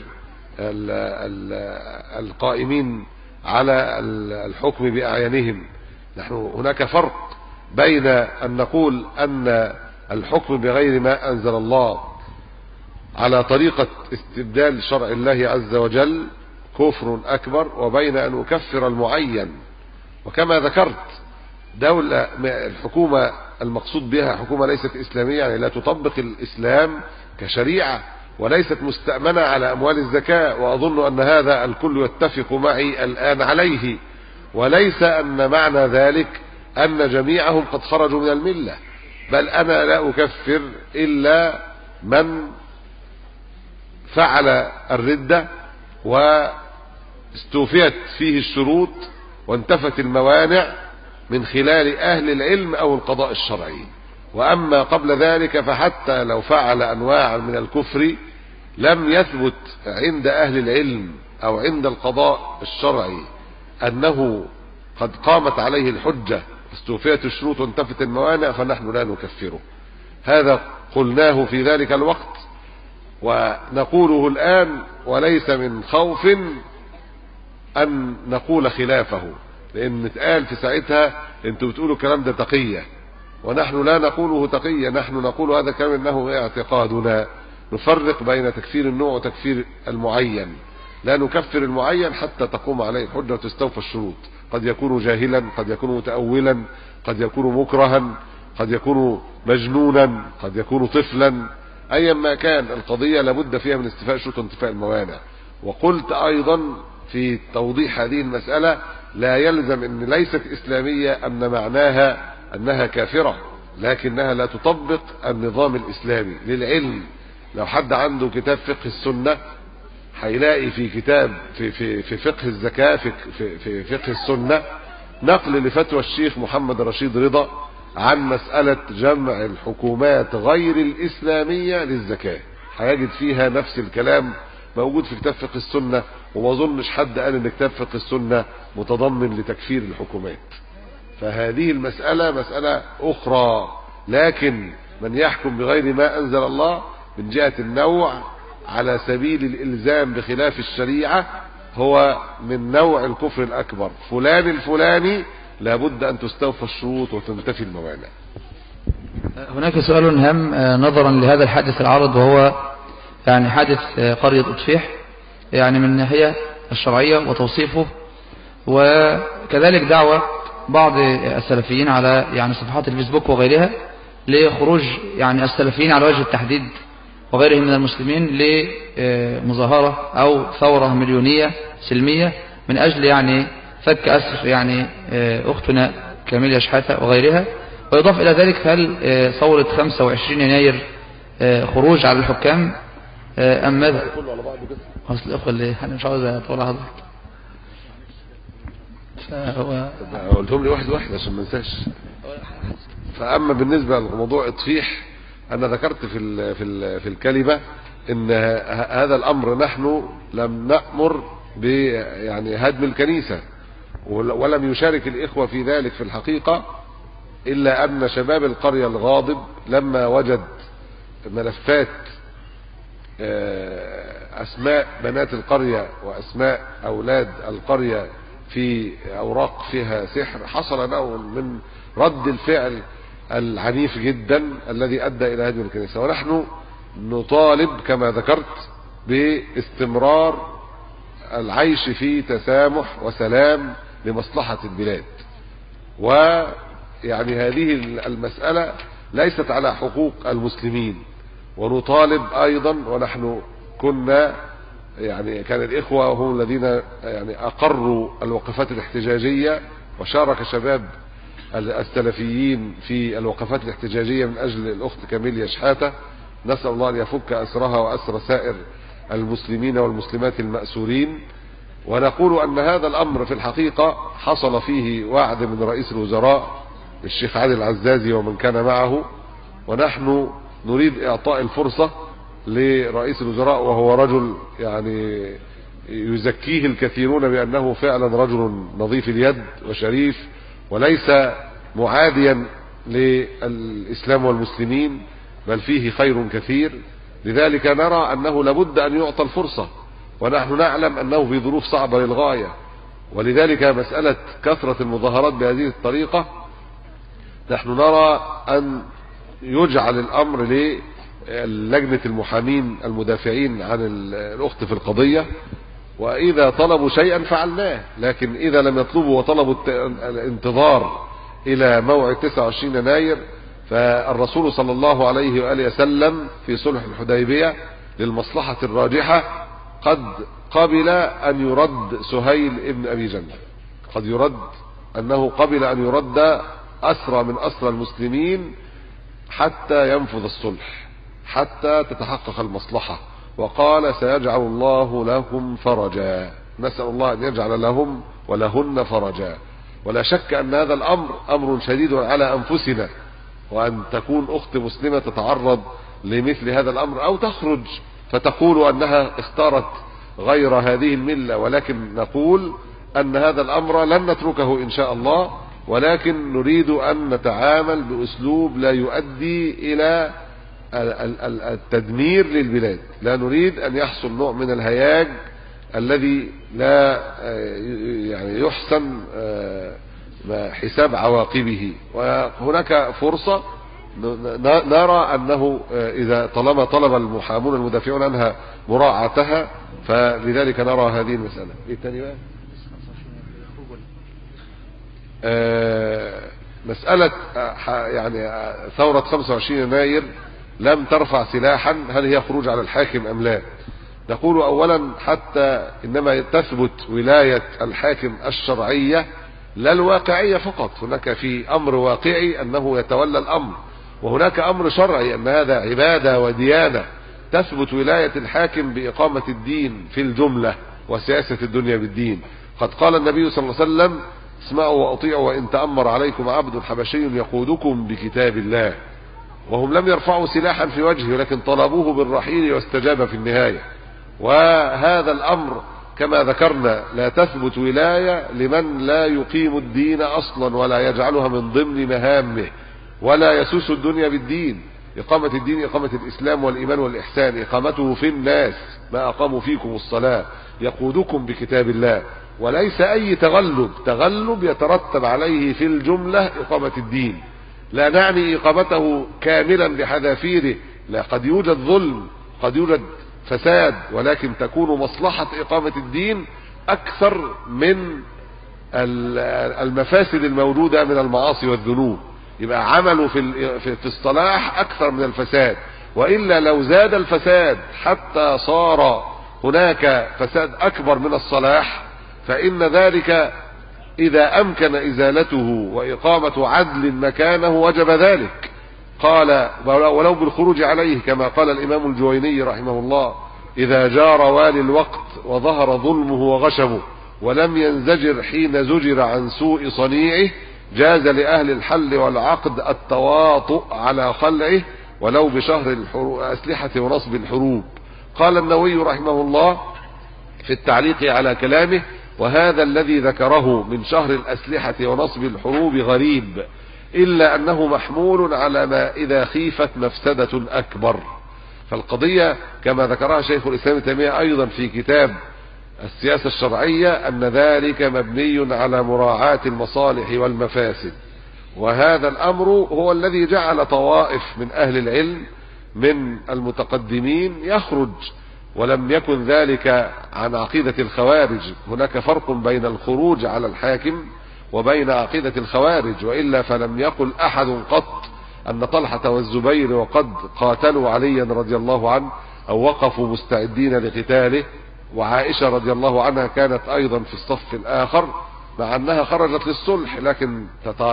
القائمين على الحكم بأعيانهم. نحن هناك فرق بين أن نقول أن الحكم بغير ما أنزل الله على طريقة استبدال شرع الله عز وجل كفر أكبر، وبين أن أكفر المعين. وكما ذكرت دولة الحكومة المقصود بها حكومة ليست إسلامية، يعني لا تطبق الإسلام كشريعة، وليست مستأمنة على أموال الزكاة. وأظن أن هذا الكل يتفق معي الآن عليه، وليس أن معنى ذلك أن جميعهم قد خرجوا من الملة، بل أنا لا أكفر إلا من فعل الردة واستوفيت فيه الشروط وانتفت الموانع من خلال أهل العلم أو القضاء الشرعي. وأما قبل ذلك فحتى لو فعل أنواع من الكفر لم يثبت عند أهل العلم أو عند القضاء الشرعي أنه قد قامت عليه الحجة استوفيت الشروط وانتفت الموانع، فنحن لا نكفره. هذا قلناه في ذلك الوقت ونقوله الآن، وليس من خوف أن نقول خلافه، لأن اتقال في ساعتها انتوا بتقولوا الكلام ده تقية، ونحن لا نقوله تقيا، نحن نقول هذا كما انه اعتقادنا. نفرق بين تكفير النوع وتكفير المعين، لا نكفر المعين حتى تقوم عليه الحجة وتستوفى الشروط. قد يكون جاهلا، قد يكون متأولا، قد يكون مكرها، قد يكون مجنونا، قد يكون طفلا، ايا ما كان القضية لابد فيها من استيفاء الشروط وانتفاء الموانع. وقلت ايضا في توضيح هذه المسألة لا يلزم ان ليست اسلامية ان معناها انها كافرة، لكنها لا تطبق النظام الاسلامي. للعلم لو حد عنده كتاب فقه السنة هيلاقي في كتاب في فقه الزكاة في فقه السنة نقل لفتوى الشيخ محمد رشيد رضا عن مسألة جمع الحكومات غير الإسلامية للزكاة. هيجد فيها نفس الكلام موجود في كتاب فقه السنة، وما اظنش حد قال ان كتاب فقه السنة متضمن لتكفير الحكومات. فهذه المسألة مسألة أخرى، لكن من يحكم بغير ما أنزل الله من جهة النوع على سبيل الإلزام بخلاف الشريعة هو من نوع الكفر الأكبر. فلان الفلاني لابد أن تستوفى الشروط وتنتفي الموانع. هناك سؤال هام نظرا لهذا الحادث العارض، وهو يعني حادث قرية أطفيح، يعني من الناحية الشرعية وتوصيفه، وكذلك دعوة بعض السلفيين على يعني صفحات الفيسبوك وغيرها لخروج يعني السلفيين على وجه التحديد وغيرهم من المسلمين لمظاهرة أو ثورة مليونية سلمية من أجل يعني فك أسر يعني أختنا كاميليا شحاتة وغيرها. ويضاف إلى ذلك هل ثورة 25 يناير خروج على الحكام أم ماذا؟ أصل الأخوة اللي أنا مش عاوز أطول هذا قلتهم لي واحد واحد عشان ما انساش. فأما بالنسبة لموضوع اطفيح، أنا ذكرت في الكلمة إن هذا الأمر نحن لم نأمر يعني هدم الكنيسة، ولم يشارك الإخوة في ذلك في الحقيقة، إلا أن شباب القرية الغاضب لما وجد ملفات أسماء بنات القرية وأسماء أولاد القرية في أوراق فيها سحر، حصل نوع من رد الفعل العنيف جدا الذي أدى إلى هدم الكنيسة. ونحن نطالب كما ذكرت باستمرار العيش في تسامح وسلام لمصلحة البلاد. ويعني هذه المسألة ليست على حقوق المسلمين. ونطالب أيضا، ونحن كنا يعني كان الإخوة هم الذين يعني أقروا الوقفات الاحتجاجية، وشارك شباب السلفيين في الوقفات الاحتجاجية من أجل الأخت كاميليا شحاتة. نسأل الله أن يفك أسرها وأسر سائر المسلمين والمسلمات المأسورين. ونقول أن هذا الأمر في الحقيقة حصل فيه وعد من رئيس الوزراء الشيخ علي العزازي ومن كان معه، ونحن نريد إعطاء الفرصة لرئيس الوزراء، وهو رجل يعني يزكيه الكثيرون بأنه فعلا رجل نظيف اليد وشريف وليس معاديا للإسلام والمسلمين، بل فيه خير كثير. لذلك نرى أنه لابد أن يعطى الفرصة، ونحن نعلم أنه في ظروف صعبة للغاية. ولذلك مسألة كثرة المظاهرات بهذه الطريقة نحن نرى أن يجعل الأمر للجنة المحامين المدافعين عن الأخت في القضية، وإذا طلبوا شيئا فعلناه. لكن إذا لم يطلبوا وطلبوا الانتظار إلى موعد 29 يناير، فالرسول صلى الله عليه وآله وسلم في صلح الحديبية للمصلحة الراجحة قد قبل أن يرد سهيل ابن أبي جندل، قد يرد أنه قبل أن يرد أسرى من أسرى المسلمين حتى ينفذ الصلح، حتى تتحقق المصلحة. وقال سيجعل الله لهم فرجا. نسأل الله أن يجعل لهم ولهن فرجا. ولا شك أن هذا الأمر أمر شديد على أنفسنا، وأن تكون أخت مسلمة تتعرض لمثل هذا الأمر أو تخرج فتقول أنها اختارت غير هذه الملة. ولكن نقول أن هذا الأمر لن نتركه إن شاء الله، ولكن نريد أن نتعامل بأسلوب لا يؤدي إلى التدمير للبلاد. لا نريد أن يحصل نوع من الهياج الذي لا يعني يحسن حساب عواقبه. وهناك فرصة نرى أنه إذا طالما طلب المحامون المدافعون عنها مراعاتها، فلذلك نرى هذه المسألة. إيه الثاني بقى؟ مسألة يعني ثورة 25 يناير لم ترفع سلاحا، هل هي خروج على الحاكم أم لا؟ نقول أولا حتى إنما تثبت ولاية الحاكم الشرعية لا الواقعية فقط، هناك في أمر واقعي أنه يتولى الأمر، وهناك أمر شرعي أن هذا عبادة وديانة. تثبت ولاية الحاكم بإقامة الدين في الجملة وسياسة الدنيا بالدين. قد قال النبي صلى الله عليه وسلم: اسمعوا وأطيعوا وإن تأمر عليكم عبد حبشي يقودكم بكتاب الله. وهم لم يرفعوا سلاحا في وجهه، ولكن طلبوه بالرحيل واستجاب في النهاية. وهذا الأمر كما ذكرنا لا تثبت ولاية لمن لا يقيم الدين أصلا ولا يجعلها من ضمن مهامه ولا يسوس الدنيا بالدين. إقامة الدين إقامة الإسلام والإيمان والإحسان، إقامته في الناس ما أقاموا فيكم الصلاة، يقودكم بكتاب الله، وليس أي تغلب يترتب عليه في الجملة إقامة الدين. لا نعني إقامته كاملا بحذافيره، لا، قد يوجد ظلم، قد يوجد فساد، ولكن تكون مصلحة إقامة الدين أكثر من المفاسد الموجودة من المعاصي والذنوب. يبقى عمله في الصلاح أكثر من الفساد، وإلا لو زاد الفساد حتى صار هناك فساد أكبر من الصلاح، فإن ذلك إذا أمكن إزالته وإقامة عدل مكانه وجب ذلك. قال: ولو بالخروج عليه، كما قال الإمام الجويني رحمه الله: إذا جار والي الوقت وظهر ظلمه وغشمه ولم ينزجر حين زجر عن سوء صنيعه، جاز لأهل الحل والعقد التواطؤ على خلعه ولو بشهر الأسلحة ونصب الحروب. قال النووي رحمه الله في التعليق على كلامه: وهذا الذي ذكره من شهر الأسلحة ونصب الحروب غريب، إلا أنه محمول على ما إذا خيفت مفسدة أكبر. فالقضية كما ذكرها شيخ الإسلام ابن تيمية أيضا في كتاب السياسة الشرعية أن ذلك مبني على مراعاة المصالح والمفاسد. وهذا الأمر هو الذي جعل طوائف من أهل العلم من المتقدمين يخرج، ولم يكن ذلك عن عقيدة الخوارج. هناك فرق بين الخروج على الحاكم وبين عقيدة الخوارج، وإلا فلم يقل أحد قط أن طلحة والزبير وقد قاتلوا عليا رضي الله عنه أو وقفوا مستعدين لقتاله، وعائشة رضي الله عنها كانت أيضا في الصف الآخر مع أنها خرجت للصلح، لكن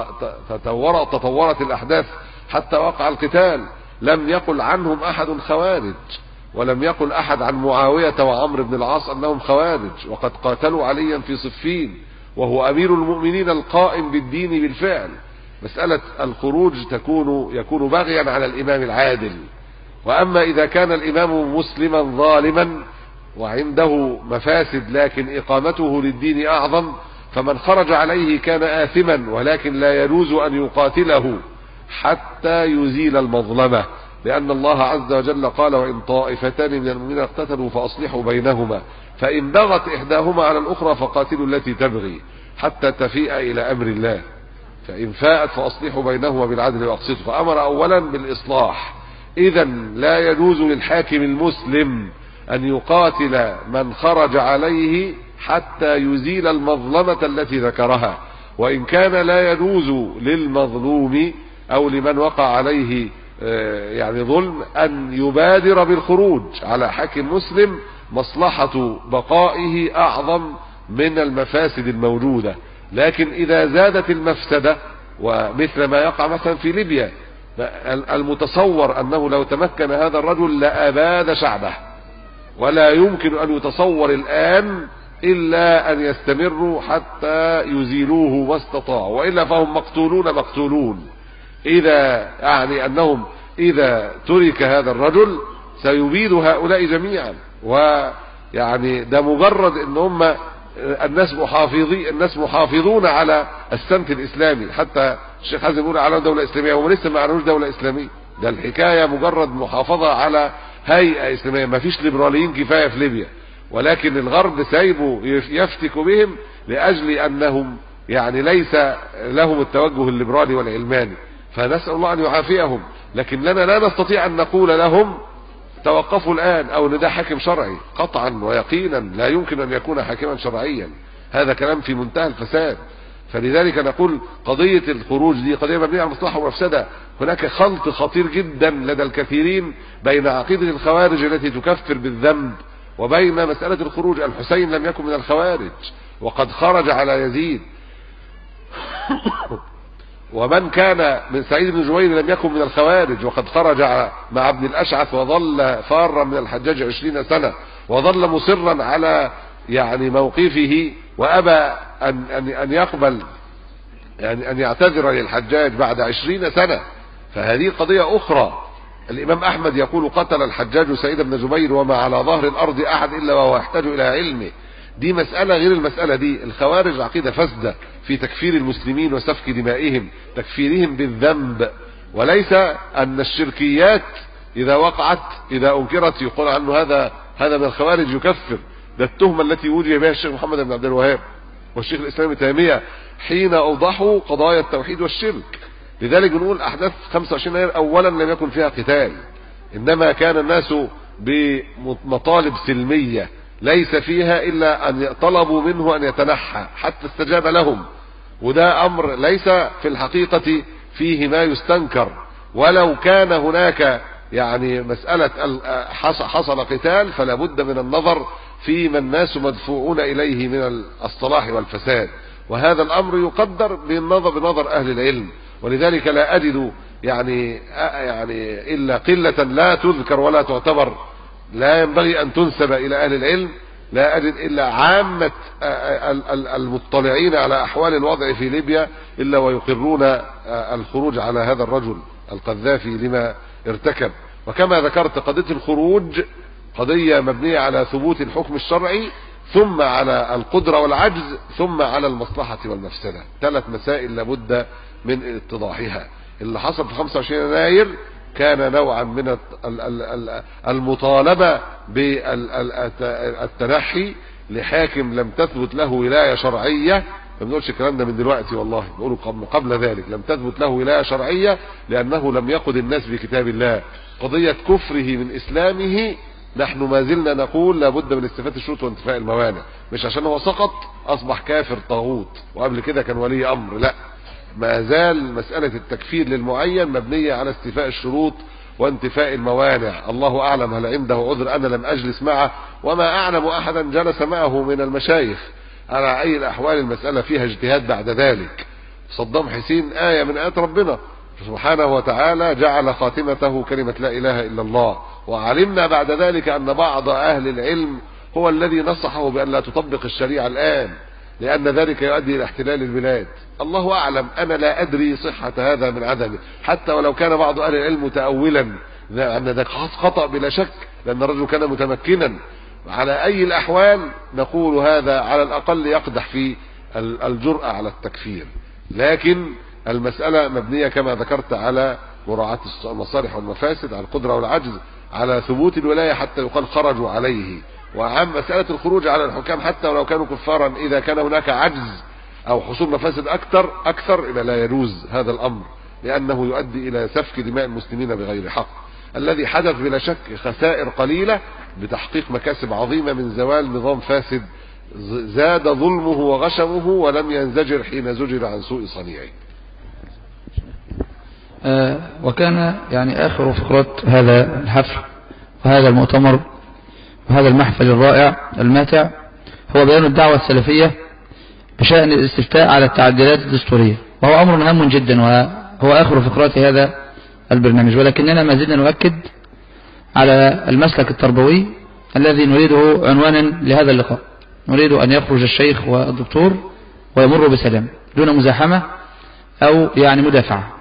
تطورت الأحداث حتى وقع القتال. لم يقل عنهم أحد خوارج، ولم يقل أحد عن معاوية وعمرو بن العاص أنهم خوارج، وقد قاتلوا عليا في صفين وهو أمير المؤمنين القائم بالدين بالفعل. مسألة الخروج يكون باغيا على الإمام العادل. وأما إذا كان الإمام مسلما ظالما وعنده مفاسد لكن إقامته للدين أعظم، فمن خرج عليه كان آثما، ولكن لا يجوز أن يقاتله حتى يزيل المظلمة، لأن الله عز وجل قال: وإن طائفتان من المؤمنين اقتتلوا فأصلحوا بينهما فإن بغت إحداهما على الأخرى فقاتلوا التي تبغي حتى تفيء إلى أمر الله فإن فاءت فأصلحوا بينهما بالعدل وأقسطوا. فأمر أولا بالإصلاح. إذا لا يجوز للحاكم المسلم أن يقاتل من خرج عليه حتى يزيل المظلمة التي ذكرها، وإن كان لا يجوز للمظلوم أو لمن وقع عليه يعني ظلم أن يبادر بالخروج على حاكم مسلم، مصلحة بقائه أعظم من المفاسد الموجودة. لكن إذا زادت المفسدة، ومثل ما يقع مثلا في ليبيا، المتصور أنه لو تمكن هذا الرجل لأباد شعبه، ولا يمكن أن يتصور الآن إلا أن يستمروا حتى يزيلوه ما استطاعوا، وإلا فهم مقتولون. إذا يعني أنهم إذا ترك هذا الرجل سيبيد هؤلاء جميعا. ويعني ده مجرد ان هم الناس محافظون على السمت الإسلامي. حتى الشيخ حازم يقول على دولة إسلامية، هم لسه ما عنوش دولة إسلامية، ده الحكاية مجرد محافظة على هيئة إسلامية. ما فيش ليبراليين كفاية في ليبيا، ولكن الغرب سايبه يفتك بهم لأجل أنهم يعني ليس لهم التوجه الليبرالي والعلماني، فنسأل الله أن يعافيهم. لكننا لا نستطيع أن نقول لهم توقفوا الآن أو ندى حاكم شرعي، قطعا ويقينا لا يمكن أن يكون حاكما شرعيا، هذا كلام في منتهى الفساد. فلذلك نقول قضية الخروج دي قضية مبنية على مصلحة ومفسدة. هناك خلط خطير جدا لدى الكثيرين بين عقيدة الخوارج التي تكفر بالذنب وبين مسألة الخروج. الحسين لم يكن من الخوارج وقد خرج على يزيد، ومن كان من سعيد بن جبير لم يكن من الخوارج وقد خرج مع ابن الأشعث وظل فارا من الحجاج 20 سنة وظل مصرا على يعني موقفه وأبى أن يقبل يعني أن يعتذر للحجاج بعد 20 سنة. فهذه قضية أخرى. الإمام أحمد يقول قتل الحجاج سعيد بن جبير وما على ظهر الأرض أحد إلا وهو يحتاج إلى علمه. دي مسألة غير المسألة دي. الخوارج عقيدة فاسدة في تكفير المسلمين وسفك دمائهم، تكفيرهم بالذنب، وليس أن الشركيات إذا وقعت إذا أنكرت يقول عنه هذا من الخوارج يكفر. ده التهمة التي وجه بها الشيخ محمد بن عبد الوهاب والشيخ الإسلام ابن تيمية حين أوضحوا قضايا التوحيد والشرك. لذلك بنقول أحداث 25 يناير أولا لم يكن فيها قتال، إنما كان الناس بمطالب سلمية ليس فيها إلا أن طلبوا منه أن يتنحى حتى استجاب لهم، وده أمر ليس في الحقيقة فيه ما يستنكر. ولو كان هناك يعني مسألة حصل قتال فلا بد من النظر فيما الناس مدفوعون إليه من الصلاح والفساد، وهذا الأمر يقدر بنظر أهل العلم. ولذلك لا أجد يعني إلا قلة لا تذكر ولا تعتبر لا ينبغي أن تنسب إلى أهل العلم، لا أجد إلا عامة المطلعين على أحوال الوضع في ليبيا إلا ويقرون الخروج على هذا الرجل القذافي لما ارتكب. وكما ذكرت قضية الخروج قضية مبنية على ثبوت الحكم الشرعي، ثم على القدرة والعجز، ثم على المصلحة والمفسدة. 3 مسائل لابد من اتضاحها. اللي حصل في 25 يناير كان نوعا من المطالبة بالتنحي لحاكم لم تثبت له ولاية شرعية. ما بنقولش الكلام ده من دلوقتي والله، بنقوله قبل ذلك. لم تثبت له ولاية شرعية لأنه لم يقض الناس بكتاب الله. قضية كفره من إسلامه نحن ما زلنا نقول لابد من استيفاء الشروط وانتفاء الموانع، مش عشان هو سقط أصبح كافر طاغوت وقبل كده كان ولي أمر، لا، ما زال مسألة التكفير للمعين مبنية على استيفاء الشروط وانتفاء الموانع. الله أعلم هل عنده عذر، أنا لم أجلس معه وما أعلم أحدا جلس معه من المشايخ. على أي الأحوال المسألة فيها اجتهاد بعد ذلك. صدام حسين آية من آيات ربنا سبحانه وتعالى جعل خاتمته كلمة لا إله إلا الله، وعلمنا بعد ذلك أن بعض أهل العلم هو الذي نصحه بأن لا تطبق الشريعة الآن لأن ذلك يؤدي إلى احتلال البلاد. الله أعلم، أنا لا أدري صحة هذا من عدمه، حتى ولو كان بعض أهل العلم متأولا أن ذلك خطأ بلا شك لأن الرجل كان متمكنا. على أي الأحوال نقول هذا على الأقل يقدح في الجرأة على التكفير، لكن المسألة مبنية كما ذكرت على مراعاة المصالح والمفاسد، على القدرة والعجز، على ثبوت الولاية حتى يقال خرجوا عليه. وعن مسألة الخروج على الحكام حتى ولو كانوا كفارا إذا كان هناك عجز أو حصول مفاسد أكثر إذا لا يجوز هذا الأمر، لأنه يؤدي إلى سفك دماء المسلمين بغير حق. الذي حدث بلا شك خسائر قليلة بتحقيق مكاسب عظيمة من زوال نظام فاسد زاد ظلمه وغشمه ولم ينزجر حين زجر عن سوء صنيعه. وكان يعني آخر فقرات هذا الحفل وهذا المؤتمر وهذا المحفل الرائع الماتع هو بيان الدعوة السلفية بشأن الاستفتاء على التعديلات الدستورية، وهو أمر هام جدا وهو آخر فقرات هذا البرنامج. ولكننا ما زلنا نؤكد على المسلك التربوي الذي نريده عنوانا لهذا اللقاء. نريد أن يخرج الشيخ والدكتور ويمر بسلام دون مزاحمة أو يعني مدافعة.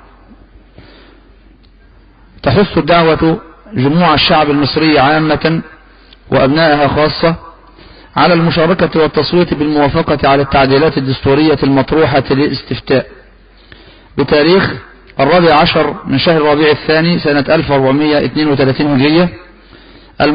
تحث الدعوة جموع الشعب المصري عامة وأبنائها خاصة على المشاركة والتصويت بالموافقة على التعديلات الدستورية المطروحة للاستفتاء بتاريخ 14 من شهر الربيع الثاني سنة 1432 هجرية،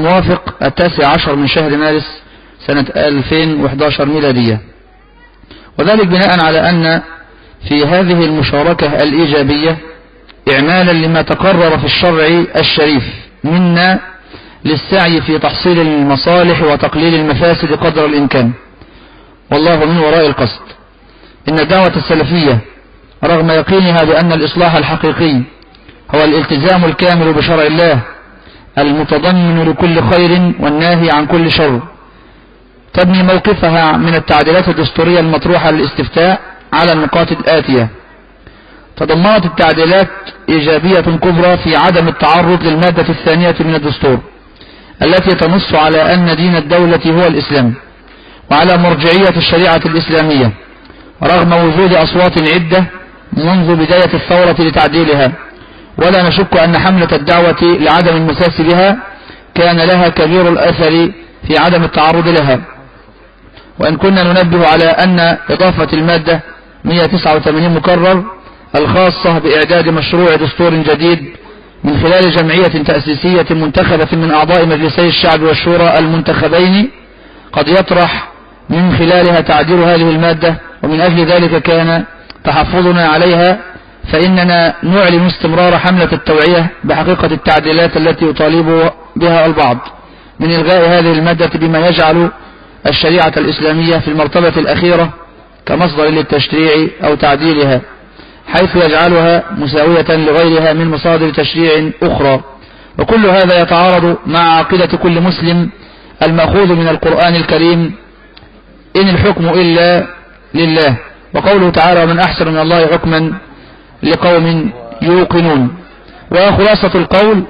الموافق 19 من شهر مارس سنة 2011 ميلادية. وذلك بناء على أن في هذه المشاركة الإيجابية إعمالا لما تقرر في الشرع الشريف منا للسعي في تحصيل المصالح وتقليل المفاسد قدر الإمكان، والله من وراء القصد. إن الدعوة السلفية رغم يقينها بأن الإصلاح الحقيقي هو الالتزام الكامل بشرع الله المتضمن لكل خير والناهي عن كل شر، تبني موقفها من التعديلات الدستورية المطروحة للاستفتاء على النقاط الآتية. تضمنت التعديلات إيجابية كبرى في عدم التعرض للمادة الثانية من الدستور التي تنص على أن دين الدولة هو الإسلام، وعلى مرجعية الشريعة الإسلامية رغم وجود أصوات عدة منذ بداية الثورة لتعديلها. ولا نشك أن حملة الدعوة لعدم المساس بها كان لها كبير الأثر في عدم التعرض لها، وإن كنا ننبه على أن إضافة المادة 189 مكرر الخاصة بإعداد مشروع دستور جديد من خلال جمعية تأسيسية منتخبة من أعضاء مجلسي الشعب والشورى المنتخبين قد يطرح من خلالها تعديل هذه المادة، ومن أجل ذلك كان تحفظنا عليها، فإننا نعلن استمرار حملة التوعية بحقيقة التعديلات التي يطالب بها البعض من إلغاء هذه المادة بما يجعل الشريعة الإسلامية في المرتبة الأخيرة كمصدر للتشريع أو تعديلها، حيث يجعلها مساوية لغيرها من مصادر تشريع أخرى. وكل هذا يتعارض مع عقيدة كل مسلم المأخوذ من القرآن الكريم: إن الحكم إلا لله، وقوله تعالى: ومن أحسن من الله حكما لقوم يوقنون. وخلاصة القول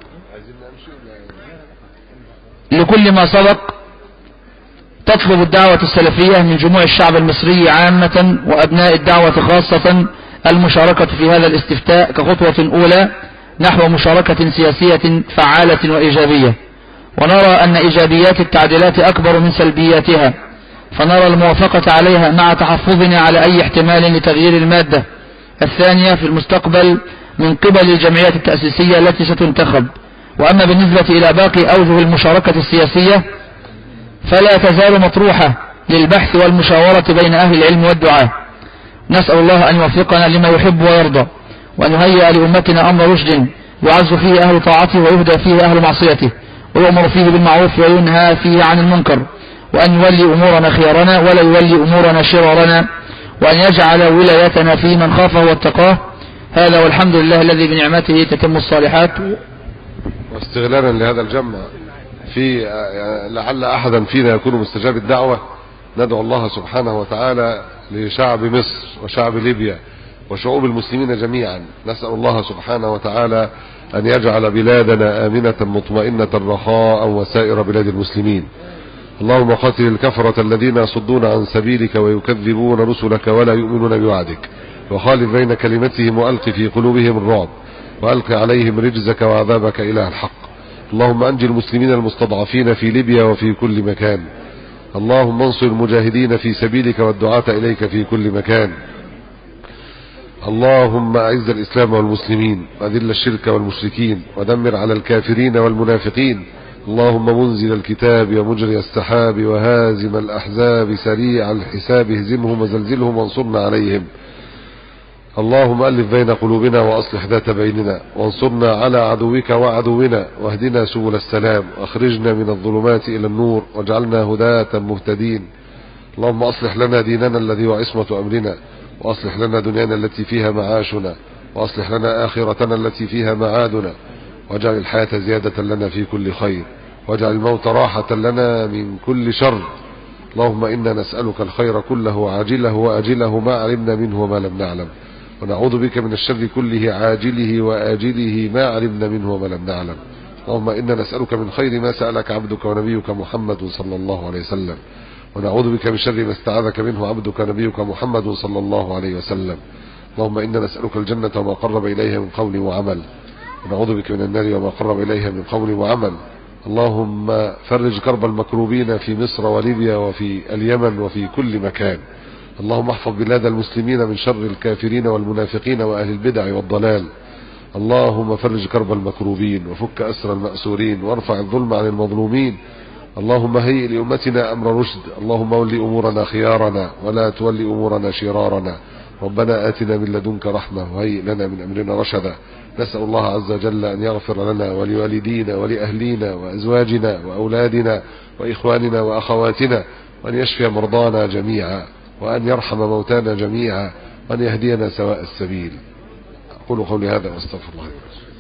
لكل ما سبق، تطلب الدعوة السلفية من جموع الشعب المصري عامة وأبناء الدعوة خاصة المشاركة في هذا الاستفتاء كخطوة أولى نحو مشاركة سياسية فعالة وإيجابية. ونرى أن إيجابيات التعديلات أكبر من سلبياتها، فنرى الموافقة عليها مع تحفظنا على أي احتمال لتغيير المادة الثانية في المستقبل من قبل الجمعية التأسيسية التي ستنتخب. وأما بالنسبة إلى باقي أوجه المشاركة السياسية فلا تزال مطروحة للبحث والمشاورة بين أهل العلم والدعاة. نسأل الله أن يوفقنا لما يحب ويرضى، وأن يهيئ لأمتنا أمر رشد يعز فيه أهل طاعته ويهدى فيه أهل معصيته، ويؤمر فيه بالمعروف وينهى فيه عن المنكر، وأن يولي أمورنا خيارنا ولا يولي أمورنا شرارنا، وأن يجعل ولايتنا في من خافه واتقاه. هذا والحمد لله الذي بنعمته تتم الصالحات. واستغلالا لهذا الجمع في لعل أحدا فينا يكون مستجاب الدعوة، ندعو الله سبحانه وتعالى لشعب مصر وشعب ليبيا وشعوب المسلمين جميعا. نسأل الله سبحانه وتعالى أن يجعل بلادنا آمنة مطمئنة رخاء وسائر بلاد المسلمين. اللهم قاتل الكفرة الذين يصدون عن سبيلك ويكذبون رسلك ولا يؤمنون بوعدك، وخالف بين كلمتهم وألق في قلوبهم الرعب، وألق عليهم رجزك وعذابك إله الحق. اللهم أنجي المسلمين المستضعفين في ليبيا وفي كل مكان. اللهم انصر المجاهدين في سبيلك والدعاة إليك في كل مكان. اللهم أعز الإسلام والمسلمين وأذل الشرك والمشركين ودمر على الكافرين والمنافقين. اللهم منزل الكتاب ومجري السحاب وهازم الأحزاب سريع الحساب اهزمهم وزلزلهم وانصرنا عليهم. اللهم ألف بين قلوبنا وأصلح ذات بيننا، وانصرنا على عدوك وعدونا، واهدنا سبل السلام، واخرجنا من الظلمات إلى النور، واجعلنا هداة مهتدين. اللهم أصلح لنا ديننا الذي هو عصمة أمرنا، وأصلح لنا دنيانا التي فيها معاشنا، وأصلح لنا آخرتنا التي فيها معادنا، واجعل الحياة زيادة لنا في كل خير، واجعل الموت راحة لنا من كل شر. اللهم إنا نسألك الخير كله عاجله وآجله ما علمنا منه وما لم نعلم، ونعوذ بك من الشر كله عاجله وآجله ما علمنا منه وما لم نعلم. اللهم إنا نسألك من خير ما سألك عبدك ونبيك محمد صلى الله عليه وسلم، ونعوذ بك من شر ما استعاذك منه عبدك نبيك محمد صلى الله عليه وسلم. اللهم إنا نسألك الجنة وما قرب إليها من قول وعمل، ونعوذ بك من النار وما قرب إليها من قول وعمل. اللهم فرج كرب المكروبين في مصر وليبيا وفي اليمن وفي كل مكان. اللهم احفظ بلاد المسلمين من شر الكافرين والمنافقين وأهل البدع والضلال. اللهم فرج كرب المكروبين وفك أسر المأسورين، وارفع الظلم عن المظلومين، اللهم هيئ لأمتنا أمر رشد. اللهم ول أمورنا خيارنا ولا تول أمورنا شرارنا. ربنا آتنا من لدنك رحمة وهيئ لنا من أمرنا رشدا. نسأل الله عز وجل أن يغفر لنا ولوالدينا ولأهلينا وأزواجنا وأولادنا وإخواننا وأخواتنا، وأن يشفي مرضانا جميعا، وأن يرحم موتانا جميعا، وأن يهدينا سواء السبيل. أقول قولي هذا واستغفر الله.